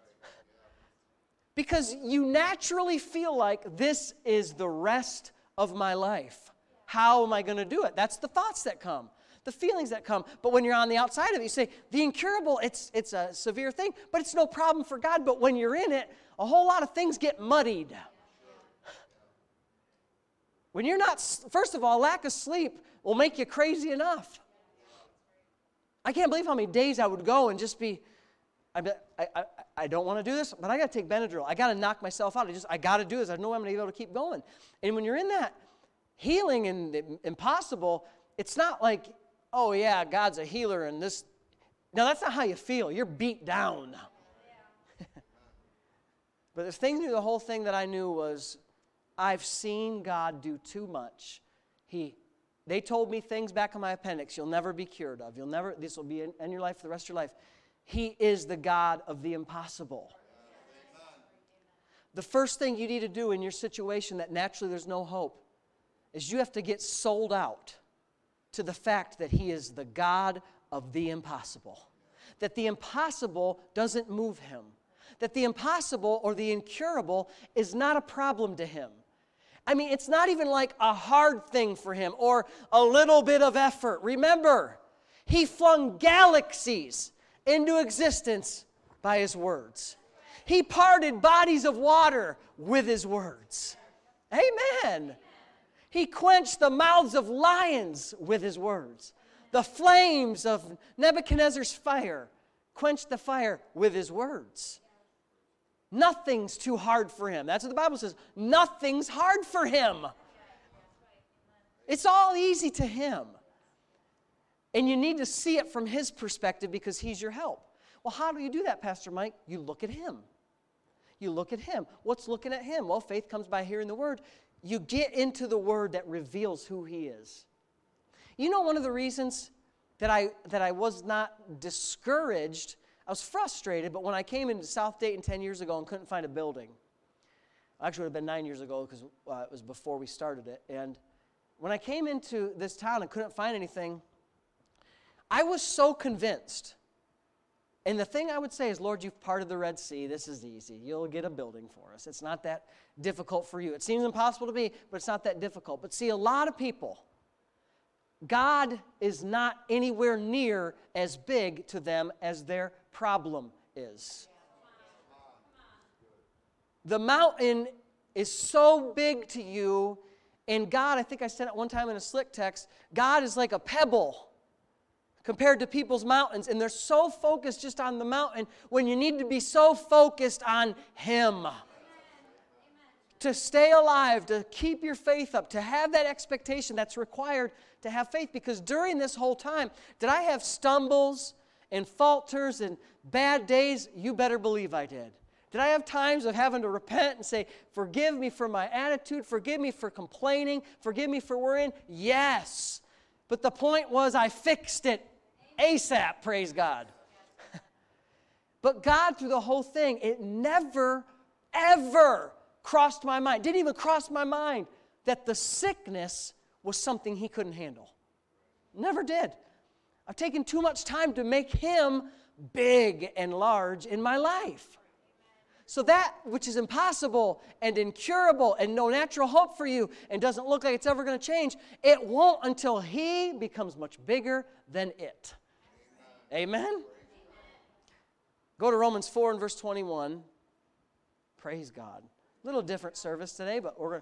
Because you naturally feel like this is the rest of my life. How am I going to do it? That's the thoughts that come, the feelings that come. But when you're on the outside of it, you say, the incurable, it's a severe thing, but it's no problem for God. But when you're in it, a whole lot of things get muddied. When you're not, first of all, lack of sleep will make you crazy enough. I can't believe how many days I would go and just be, I don't want to do this, but I got to take Benadryl. I got to knock myself out. I got to do this. I know I'm going to be able to keep going. And when you're in that healing and the impossible, it's not like, oh yeah, God's a healer and this. No, that's not how you feel. You're beat down. But the thing through the whole thing that I knew was, I've seen God do too much. They told me things back on my appendix you'll never be cured of. This will be in your life for the rest of your life. He is the God of the impossible. The first thing you need to do in your situation that naturally there's no hope is you have to get sold out to the fact that He is the God of the impossible. That the impossible doesn't move Him. That the impossible or the incurable is not a problem to Him. I mean, it's not even like a hard thing for Him or a little bit of effort. Remember, He flung galaxies into existence by His words. He parted bodies of water with His words. Amen. He quenched the mouths of lions with His words. The flames of Nebuchadnezzar's fire quenched the fire with His words. Nothing's too hard for Him. That's what the Bible says. Nothing's hard for Him. It's all easy to Him. And you need to see it from His perspective because He's your help. Well, how do you do that, Pastor Mike? You look at Him. You look at Him. What's looking at Him? Well, faith comes by hearing the Word. You get into the Word that reveals who He is. You know, one of the reasons that I was not discouraged, I was frustrated, but when I came into South Dayton 10 years ago and couldn't find a building, actually it would have been 9 years ago because it was before we started it, and when I came into this town and couldn't find anything, I was so convinced. And the thing I would say is, Lord, you've parted the Red Sea. This is easy. You'll get a building for us. It's not that difficult for you. It seems impossible to me, but it's not that difficult. But see, a lot of people, God is not anywhere near as big to them as their problem is. The mountain is so big to you, and God, I think I said it one time in a slick text, God is like a pebble compared to people's mountains, and they're so focused just on the mountain when you need to be so focused on Him. To stay alive, to keep your faith up, to have that expectation that's required to have faith. Because during this whole time, did I have stumbles and falters and bad days? You better believe I did. Did I have times of having to repent and say, forgive me for my attitude, forgive me for complaining, forgive me for worrying? Yes. But the point was I fixed it ASAP, praise God. But God, through the whole thing, it never, ever crossed my mind, didn't even cross my mind that the sickness was something He couldn't handle. Never did. I've taken too much time to make Him big and large in my life. So that which is impossible and incurable and no natural hope for you and doesn't look like it's ever going to change, it won't until He becomes much bigger than it. Amen? Amen? Go to Romans 4 and verse 21. Praise God. A little different service today, but we're going to...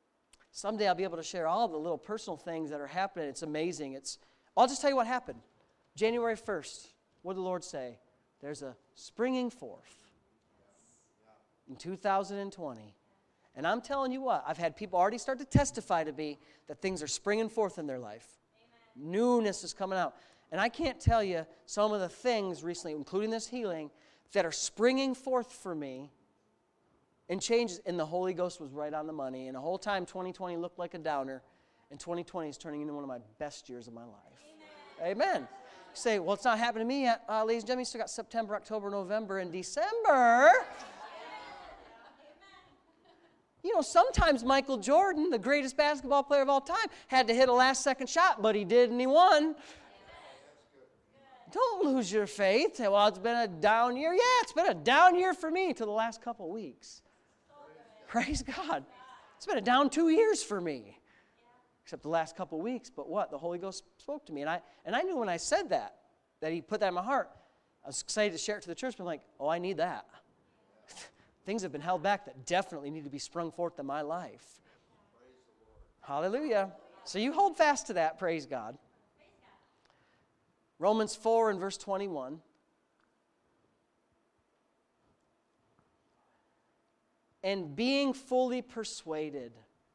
Someday I'll be able to share all the little personal things that are happening. It's amazing. I'll just tell you what happened. January 1st, what did the Lord say? There's a springing forth in 2020. And I'm telling you what, I've had people already start to testify to me that things are springing forth in their life. Amen. Newness is coming out. And I can't tell you some of the things recently, including this healing, that are springing forth for me and changes. And the Holy Ghost was right on the money. And the whole time 2020 looked like a downer. And 2020 is turning into one of my best years of my life. Amen. Amen. You say, well, it's not happening to me yet. Ladies and gentlemen, you still got September, October, November, and December. You know, sometimes Michael Jordan, the greatest basketball player of all time, had to hit a last-second shot, but he did and he won. Don't lose your faith. Say, well, it's been a down year. Yeah, it's been a down year for me till the last couple weeks. Praise God. It's been a down 2 years for me, except the last couple weeks. But what? The Holy Ghost spoke to me. And I knew when I said that He put that in my heart. I was excited to share it to the church, but I'm like, oh, I need that. Things have been held back that definitely need to be sprung forth in my life. Hallelujah. So you hold fast to that, praise God. Romans 4 and verse 21. And being fully persuaded.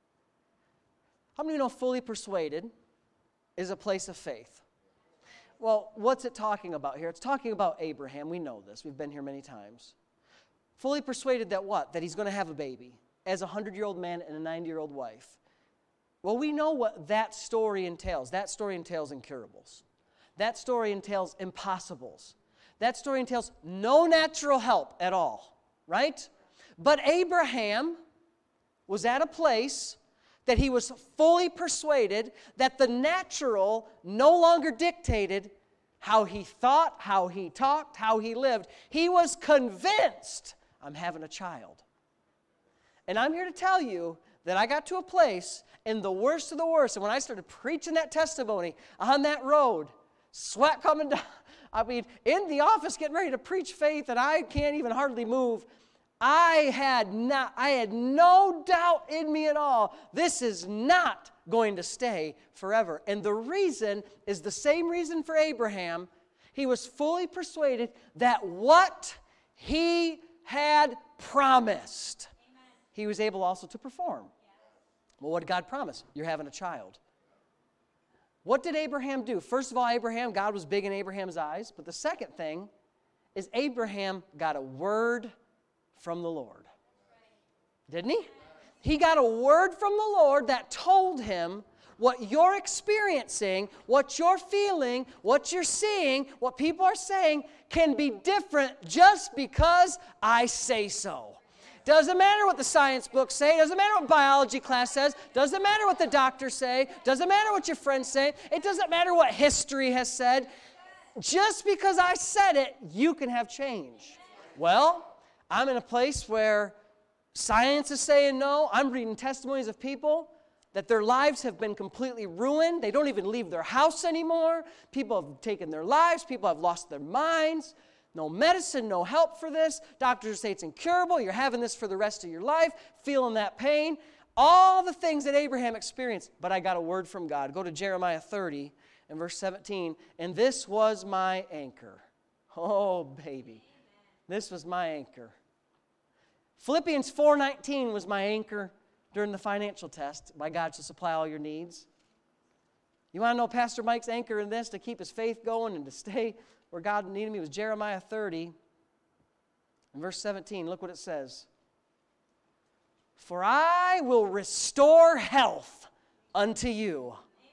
How many of you know fully persuaded is a place of faith? Well, what's it talking about here? It's talking about Abraham. We know this. We've been here many times. Fully persuaded that what? That he's going to have a baby as a 100-year-old man and a 90-year-old wife. Well, we know what that story entails. That story entails incurables. That story entails impossibles. That story entails no natural help at all, right? But Abraham was at a place that he was fully persuaded that the natural no longer dictated how he thought, how he talked, how he lived. He was convinced, I'm having a child. And I'm here to tell you that I got to a place in the worst of the worst, and when I started preaching that testimony on that road, sweat coming down, I mean, in the office getting ready to preach faith, and I can't even hardly move, I had no doubt in me at all, this is not going to stay forever. And the reason is the same reason for Abraham. He was fully persuaded that what he had promised, he was able also to perform. Well, what did God promise? You're having a child. What did Abraham do? First of all, God was big in Abraham's eyes. But the second thing is Abraham got a word from the Lord. Didn't he? He got a word from the Lord that told him what you're experiencing, what you're feeling, what you're seeing, what people are saying can be different just because I say so. Doesn't matter what the science books say. Doesn't matter what biology class says. Doesn't matter what the doctors say. Doesn't matter what your friends say. It doesn't matter what history has said. Just because I said it, you can have change. Well, I'm in a place where science is saying no. I'm reading testimonies of people that their lives have been completely ruined. They don't even leave their house anymore. People have taken their lives. People have lost their minds. No medicine, no help for this. Doctors say it's incurable. You're having this for the rest of your life, feeling that pain. All the things that Abraham experienced. But I got a word from God. Go to Jeremiah 30 and verse 17. And this was my anchor. Oh, baby. This was my anchor. Philippians 4:19 was my anchor during the financial test. By God to supply all your needs. You want to know Pastor Mike's anchor in this to keep his faith going and to stay where God needed me? Was Jeremiah 30 and verse 17. Look what it says. For I will restore health unto you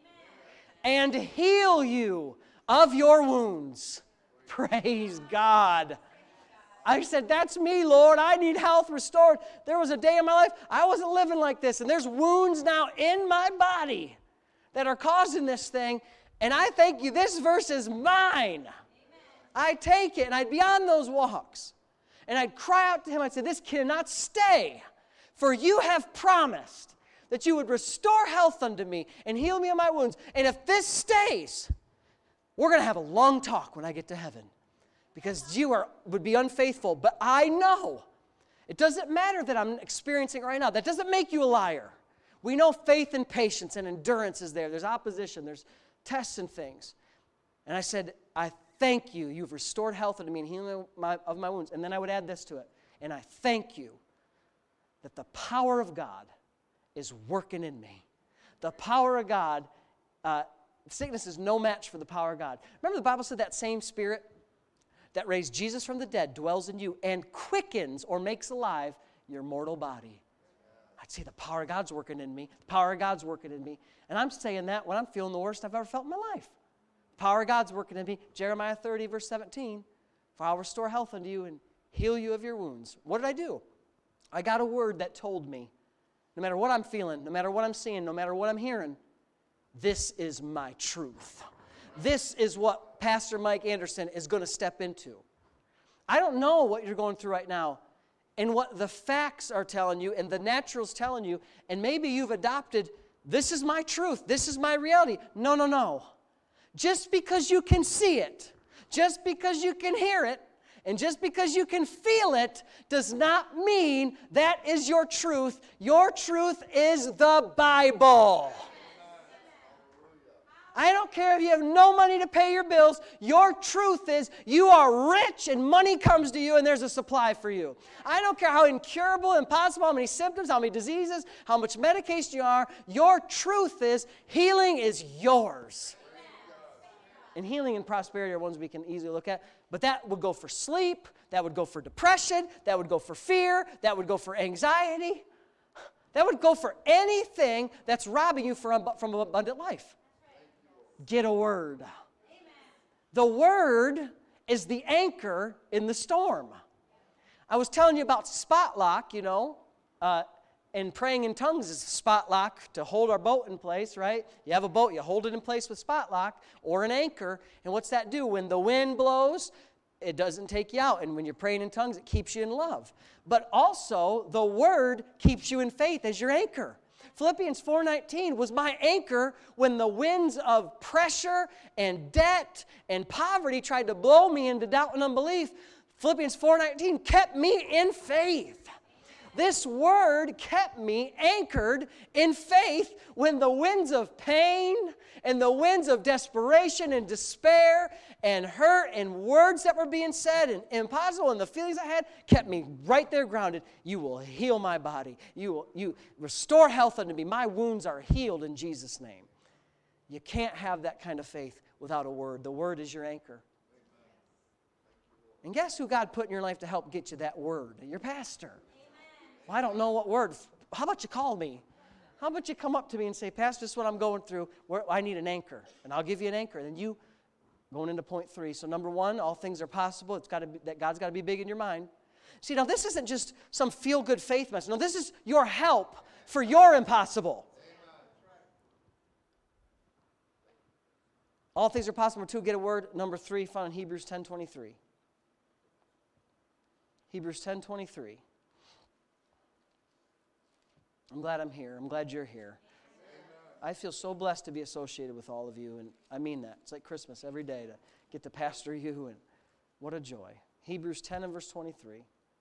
and heal you of your wounds. Praise God. I said, that's me, Lord. I need health restored. There was a day in my life I wasn't living like this, and there's wounds now in my body that are causing this thing, and I thank you, this verse is mine. I'd take it, and I'd be on those walks, and I'd cry out to him. I'd say, this cannot stay, for you have promised that you would restore health unto me and heal me of my wounds, and if this stays, we're going to have a long talk when I get to heaven. Because you would be unfaithful. But I know. It doesn't matter that I'm experiencing it right now. That doesn't make you a liar. We know faith and patience and endurance is there. There's opposition. There's tests and things. And I said, I thank you. You've restored health unto me and healing of my wounds. And then I would add this to it. And I thank you that the power of God is working in me. The power of God, sickness is no match for the power of God. Remember the Bible said that same Spirit that raised Jesus from the dead dwells in you and quickens or makes alive your mortal body. I'd say the power of God's working in me. The power of God's working in me. And I'm saying that when I'm feeling the worst I've ever felt in my life. The power of God's working in me. Jeremiah 30, verse 17. For I'll restore health unto you and heal you of your wounds. What did I do? I got a word that told me, no matter what I'm feeling, no matter what I'm seeing, no matter what I'm hearing, this is my truth. This is what Pastor Mike Anderson is going to step into. I don't know what you're going through right now and what the facts are telling you and the natural's telling you, and maybe you've adopted, this is my truth, this is my reality. No, no, no. Just because you can see it, just because you can hear it, and just because you can feel it does not mean that is your truth. Your truth is the Bible. I don't care if you have no money to pay your bills. Your truth is you are rich and money comes to you and there's a supply for you. I don't care how incurable, impossible, how many symptoms, how many diseases, how much medication you are. Your truth is healing is yours. And healing and prosperity are ones we can easily look at. But that would go for sleep. That would go for depression. That would go for fear. That would go for anxiety. That would go for anything that's robbing you from abundant life. Get a word. The word is the anchor in the storm. I was telling you about spot lock, and praying in tongues is a spot lock to hold our boat in place, right? You have a boat, you hold it in place with spot lock or an anchor. And what's that do? When the wind blows, it doesn't take you out. And when you're praying in tongues, it keeps you in love. But also, the word keeps you in faith as your anchor. Philippians 4:19 was my anchor when the winds of pressure and debt and poverty tried to blow me into doubt and unbelief. Philippians 4:19 kept me in faith. This word kept me anchored in faith when the winds of pain and the winds of desperation and despair and hurt and words that were being said and impossible and the feelings I had kept me right there grounded. You will heal my body. You restore health unto me. My wounds are healed in Jesus' name. You can't have that kind of faith without a word. The word is your anchor. And guess who God put in your life to help get you that word? Your pastor. Well, I don't know what word. How about you call me? How about you come up to me and say, Pastor, this is what I'm going through. I need an anchor. And I'll give you an anchor. And then you, going into point 3. So number 1, all things are possible. It's got to be, that God's got to be big in your mind. See, now this isn't just some feel-good faith message. No, this is your help for your impossible. All things are possible. Number 2, get a word. Number 3, found in Hebrews 10:23. Hebrews 10:23. I'm glad I'm here. I'm glad you're here. Amen. I feel so blessed to be associated with all of you, and I mean that. It's like Christmas every day to get to pastor you, and what a joy. Hebrews 10 and verse 23.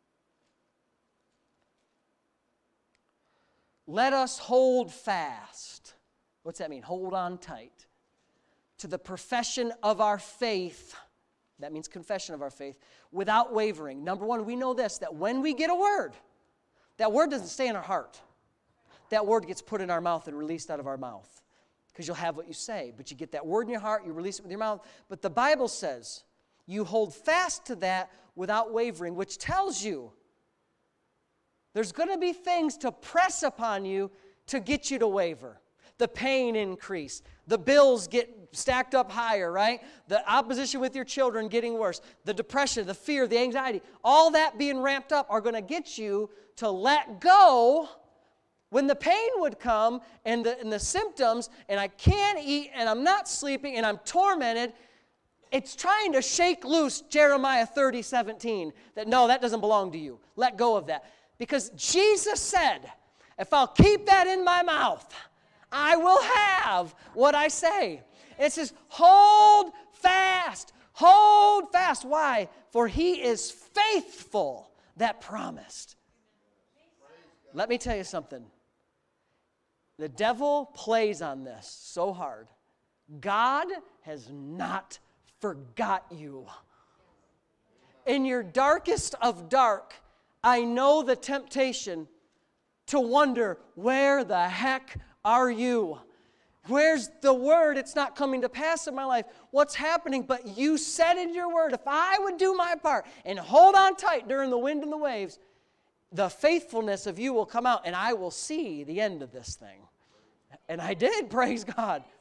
Let us hold fast. What's that mean? Hold on tight. To the profession of our faith. That means confession of our faith. Without wavering. Number 1, we know this, that when we get a word, that word doesn't stay in our heart. That word gets put in our mouth and released out of our mouth. Because you'll have what you say. But you get that word in your heart, you release it with your mouth. But the Bible says you hold fast to that without wavering, which tells you there's going to be things to press upon you to get you to waver. The pain increase. The bills get stacked up higher, right? The opposition with your children getting worse. The depression, the fear, the anxiety, all that being ramped up are going to get you to let go. When the pain would come and the symptoms, and I can't eat, and I'm not sleeping, and I'm tormented, it's trying to shake loose Jeremiah 30:17. That doesn't belong to you. Let go of that. Because Jesus said, if I'll keep that in my mouth, I will have what I say. And it says, hold fast. Hold fast. Why? For he is faithful that promised. Let me tell you something. The devil plays on this so hard. God has not forgot you. In your darkest of dark, I know the temptation to wonder, where the heck are you? Where's the word? It's not coming to pass in my life. What's happening? But you said in your word, if I would do my part and hold on tight during the wind and the waves, the faithfulness of you will come out and I will see the end of this thing. And I did, praise God. It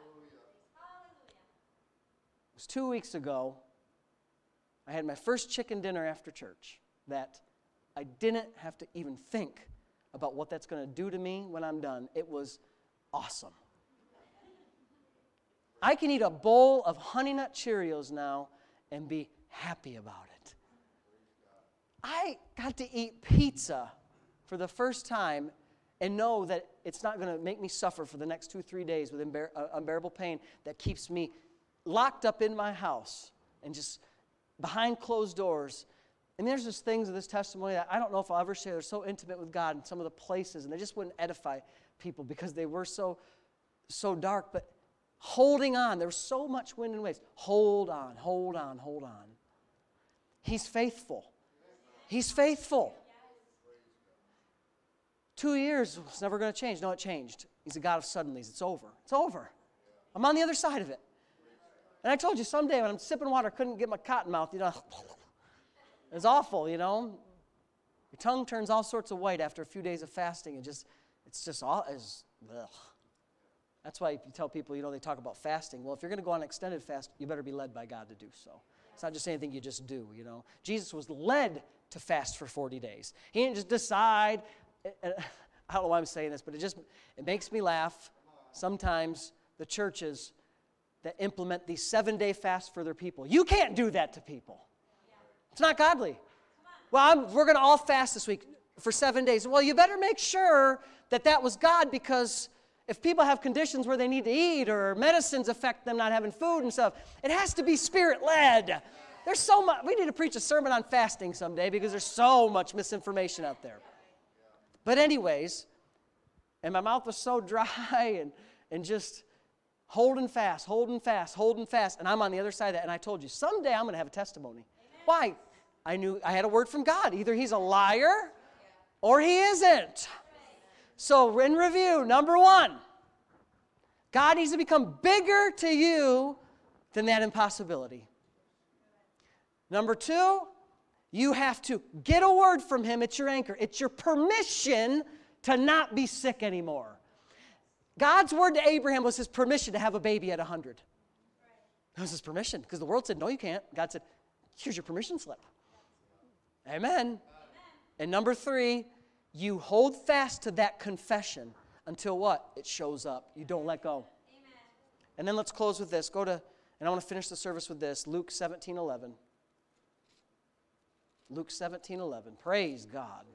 was 2 weeks ago. I had my first chicken dinner after church that I didn't have to even think about what that's going to do to me when I'm done. It was awesome. I can eat a bowl of Honey Nut Cheerios now and be happy about it. I got to eat pizza for the first time and know that it's not going to make me suffer for the next 2-3 days with unbearable pain that keeps me locked up in my house and just behind closed doors. And there's just things of this testimony that I don't know if I'll ever share. They're so intimate with God in some of the places, and they just wouldn't edify people because they were so dark. But holding on, there was so much wind and waves. Hold on, hold on, hold on. He's faithful. He's faithful. 2 years was never going to change. No, it changed. He's a God of suddenlies. It's over. It's over. I'm on the other side of it. And I told you someday when I'm sipping water, I couldn't get my cotton mouth, It was awful, Your tongue turns all sorts of white after a few days of fasting. It's all, ugh. That's why you tell people, they talk about fasting. Well, if you're going to go on an extended fast, you better be led by God to do so. It's not just anything you just do, Jesus was led to fast for 40 days. He didn't just decide. I don't know why I'm saying this, but it makes me laugh. Sometimes the churches that implement these 7-day fasts for their people. You can't do that to people. It's not godly. Well, we're going to all fast this week for 7 days. Well, you better make sure that was God, because if people have conditions where they need to eat or medicines affect them not having food and stuff, it has to be Spirit-led. There's so much. We need to preach a sermon on fasting someday because there's so much misinformation out there. But anyways, and my mouth was so dry and just holding fast. And I'm on the other side of that. And I told you, someday I'm going to have a testimony. Why? I knew I had a word from God. Either he's a liar or he isn't. So in review, number 1, God needs to become bigger to you than that impossibility. Number 2, you have to get a word from him. It's your anchor. It's your permission to not be sick anymore. God's word to Abraham was his permission to have a baby at 100. That was his permission, because the world said, no, you can't. God said, here's your permission slip. Amen. And number 3, you hold fast to that confession until what? It shows up. You don't let go. Amen. And then let's close with this. And I want to finish the service with this. Luke 17:11. Luke 17:11. Praise God.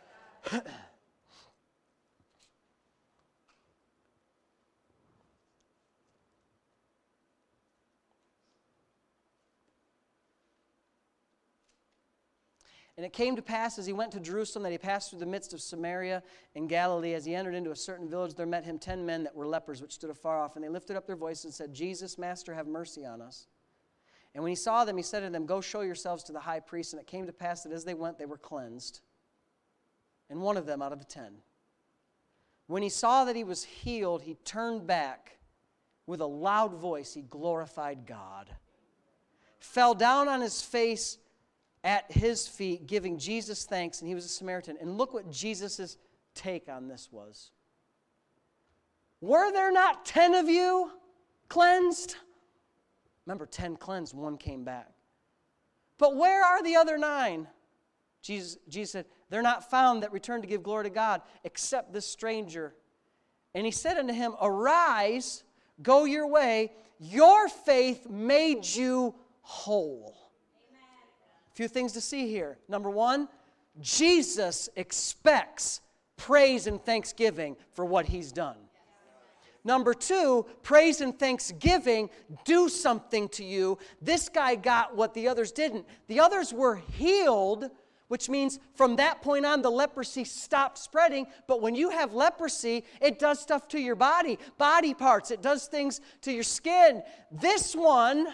And it came to pass as he went to Jerusalem that he passed through the midst of Samaria and Galilee. As he entered into a certain village, there met him 10 men that were lepers, which stood afar off. And they lifted up their voices and said, Jesus, Master, have mercy on us. And when he saw them, he said to them, Go show yourselves to the high priest. And it came to pass that as they went, they were cleansed. And one of them out of the 10. When he saw that he was healed, he turned back. With a loud voice, he glorified God. Fell down on his face at his feet, giving Jesus thanks, and he was a Samaritan. And look what Jesus' take on this was. Were there not 10 of you cleansed? Remember, 10 cleansed, 1 came back. But where are the other 9? Jesus said, they're not found that return to give glory to God, except this stranger. And he said unto him, Arise, go your way, your faith made you whole. Few things to see here. Number 1, Jesus expects praise and thanksgiving for what he's done. Number 2, praise and thanksgiving do something to you. This guy got what the others didn't. The others were healed, which means from that point on the leprosy stopped spreading. But when you have leprosy, it does stuff to your body parts. It does things to your skin. This one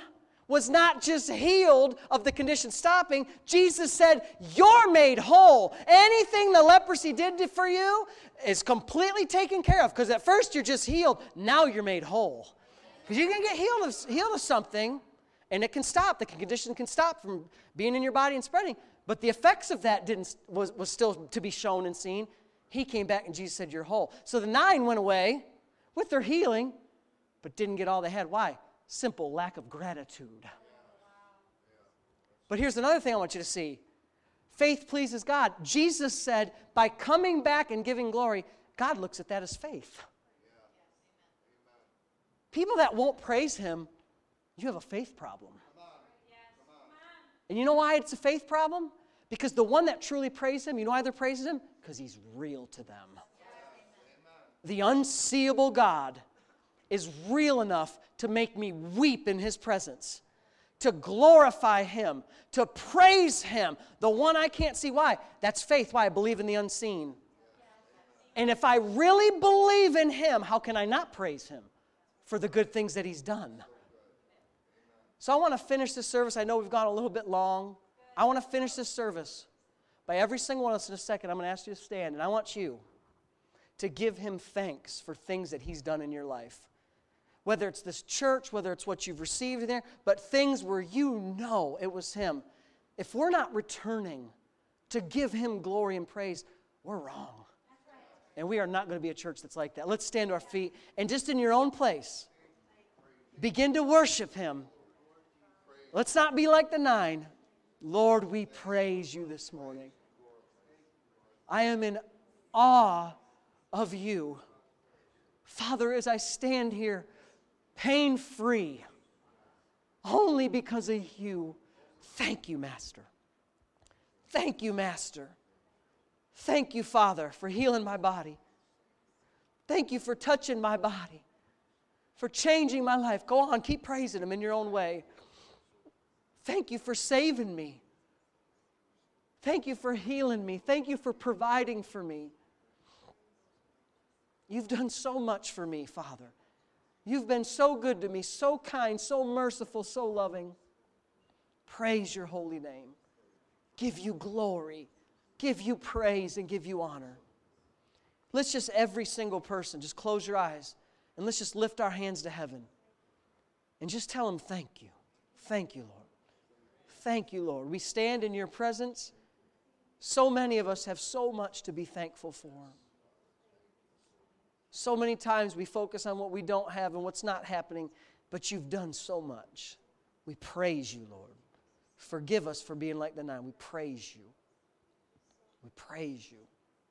was not just healed of the condition stopping. Jesus said, you're made whole. Anything the leprosy did for you is completely taken care of. Because at first you're just healed. Now you're made whole. Because you can get healed of something, and it can stop. The condition can stop from being in your body and spreading. But the effects of that was still to be shown and seen. He came back and Jesus said, you're whole. So the 9 went away with their healing, but didn't get all they had. Why? Simple lack of gratitude. But here's another thing I want you to see. Faith pleases God. Jesus said, by coming back and giving glory, God looks at that as faith. People that won't praise Him, you have a faith problem. And you know why it's a faith problem? Because the one that truly praises Him, you know why they're praising Him? Because He's real to them. The unseeable God is real enough to make me weep in His presence, to glorify Him, to praise Him, the one I can't see. Why? That's faith. Why? I believe in the unseen. And if I really believe in Him, how can I not praise Him for the good things that He's done? So I want to finish this service. I know we've gone a little bit long. I want to finish this service by every single one of us in a second. I'm going to ask you to stand, and I want you to give Him thanks for things that He's done in your life. Whether it's this church, whether it's what you've received there, but things where you know it was Him. If we're not returning to give Him glory and praise, we're wrong. And we are not going to be a church that's like that. Let's stand to our feet and just in your own place, begin to worship Him. Let's not be like the 9. Lord, we praise You this morning. I am in awe of You. Father, as I stand here, pain-free, only because of You. Thank You, Master. Thank You, Master. Thank You, Father, for healing my body. Thank You for touching my body, for changing my life. Go on, keep praising Him in your own way. Thank You for saving me. Thank You for healing me. Thank You for providing for me. You've done so much for me, Father. You've been so good to me, so kind, so merciful, so loving. Praise Your holy name. Give You glory, give You praise, and give You honor. Let's just, every single person, just close your eyes, and let's just lift our hands to heaven. And just tell Him, thank You. Thank You, Lord. Thank You, Lord. We stand in Your presence. So many of us have so much to be thankful for. So many times we focus on what we don't have and what's not happening, but You've done so much. We praise You, Lord. Forgive us for being like the 9. We praise You. We praise You.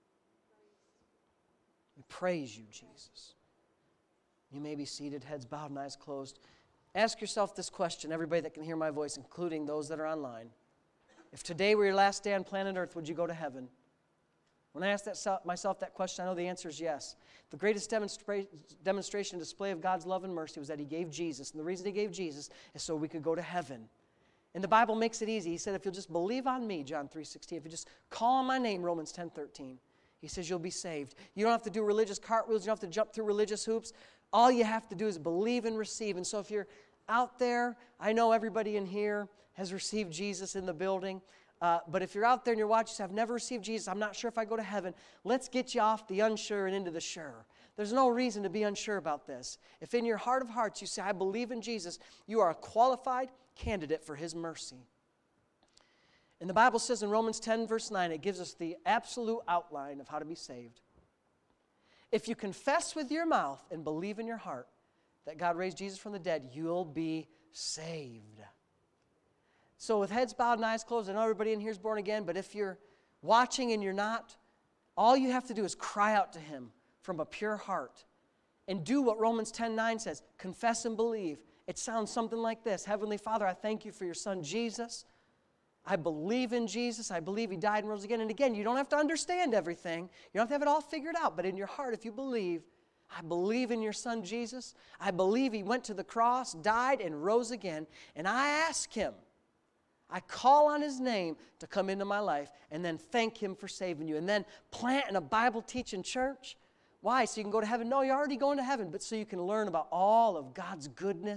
We praise You, Jesus. You may be seated, heads bowed and eyes closed. Ask yourself this question, everybody that can hear my voice, including those that are online. If today were your last day on planet Earth, would you go to heaven? When I ask myself that question, I know the answer is yes. The greatest demonstration and display of God's love and mercy was that He gave Jesus. And the reason He gave Jesus is so we could go to heaven. And the Bible makes it easy. He said, if you'll just believe on Me, John 3:16, if you just call on My name, Romans 10:13, He says you'll be saved. You don't have to do religious cartwheels. You don't have to jump through religious hoops. All you have to do is believe and receive. And so if you're out there, I know everybody in here has received Jesus in the building. But if you're out there and you're watching, you say, I've never received Jesus, I'm not sure if I go to heaven, let's get you off the unsure and into the sure. There's no reason to be unsure about this. If in your heart of hearts you say, I believe in Jesus, you are a qualified candidate for His mercy. And the Bible says in Romans 10, verse 9, it gives us the absolute outline of how to be saved. If you confess with your mouth and believe in your heart that God raised Jesus from the dead, you'll be saved. So with heads bowed and eyes closed, I know everybody in here is born again, but if you're watching and you're not, all you have to do is cry out to Him from a pure heart and do what Romans 10:9 says, confess and believe. It sounds something like this. Heavenly Father, I thank You for Your Son Jesus. I believe in Jesus. I believe He died and rose again. And again, you don't have to understand everything. You don't have to have it all figured out, but in your heart, if you believe, I believe in Your Son Jesus. I believe He went to the cross, died, and rose again. And I ask Him, I call on His name to come into my life and then thank Him for saving you. And then plant in a Bible-teaching church. Why? So you can go to heaven? No, you're already going to heaven, but so you can learn about all of God's goodness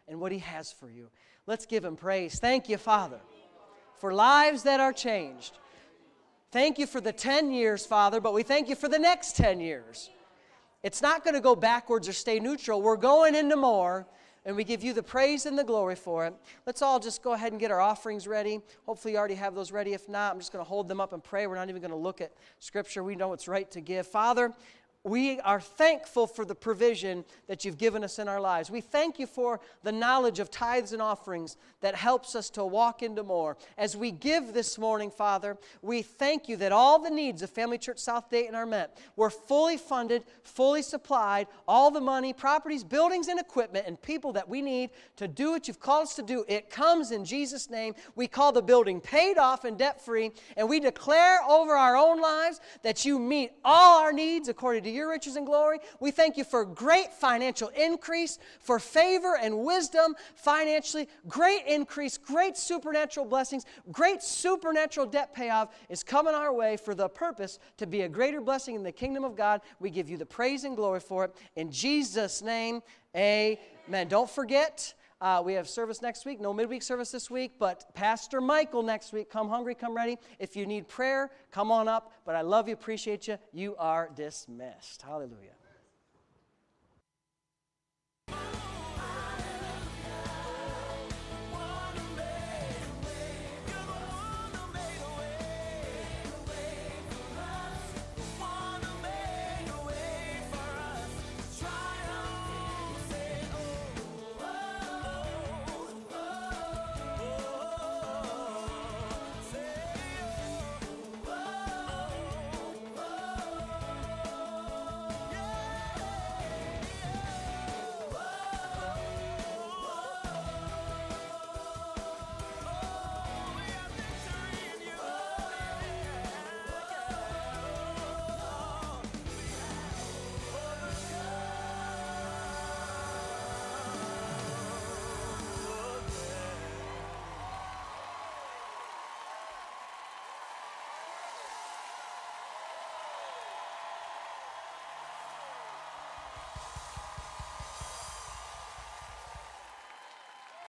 and what He has for you. Let's give Him praise. Thank you, Father, for lives that are changed. Thank you for the 10 years, Father, but we thank you for the next 10 years. It's not going to go backwards or stay neutral. We're going into more, and we give you the praise and the glory for it. Let's all just go ahead and get our offerings ready. Hopefully you already have those ready. If not, I'm just going to hold them up and pray. We're not even going to look at Scripture. We know it's right to give. Father, we are thankful for the provision that you've given us in our lives. We thank you for the knowledge of tithes and offerings that helps us to walk into more. As we give this morning, Father, we thank you that all the needs of Family Church South Dayton are met. We're fully funded, fully supplied, all the money, properties, buildings, and equipment, and people that we need to do what you've called us to do. It comes in Jesus' name. We call the building paid off and debt-free, and we declare over our own lives that you meet all our needs according to your riches and glory. We thank you for great financial increase, for favor and wisdom financially, great increase, great supernatural blessings, great supernatural debt payoff is coming our way for the purpose to be a greater blessing in the kingdom of God. We give you the praise and glory for it. In Jesus' name, amen. Don't forget, we have service next week. No midweek service this week, but Pastor Michael next week. Come hungry, come ready. If you need prayer, come on up. But I love you, appreciate you. You are dismissed. Hallelujah.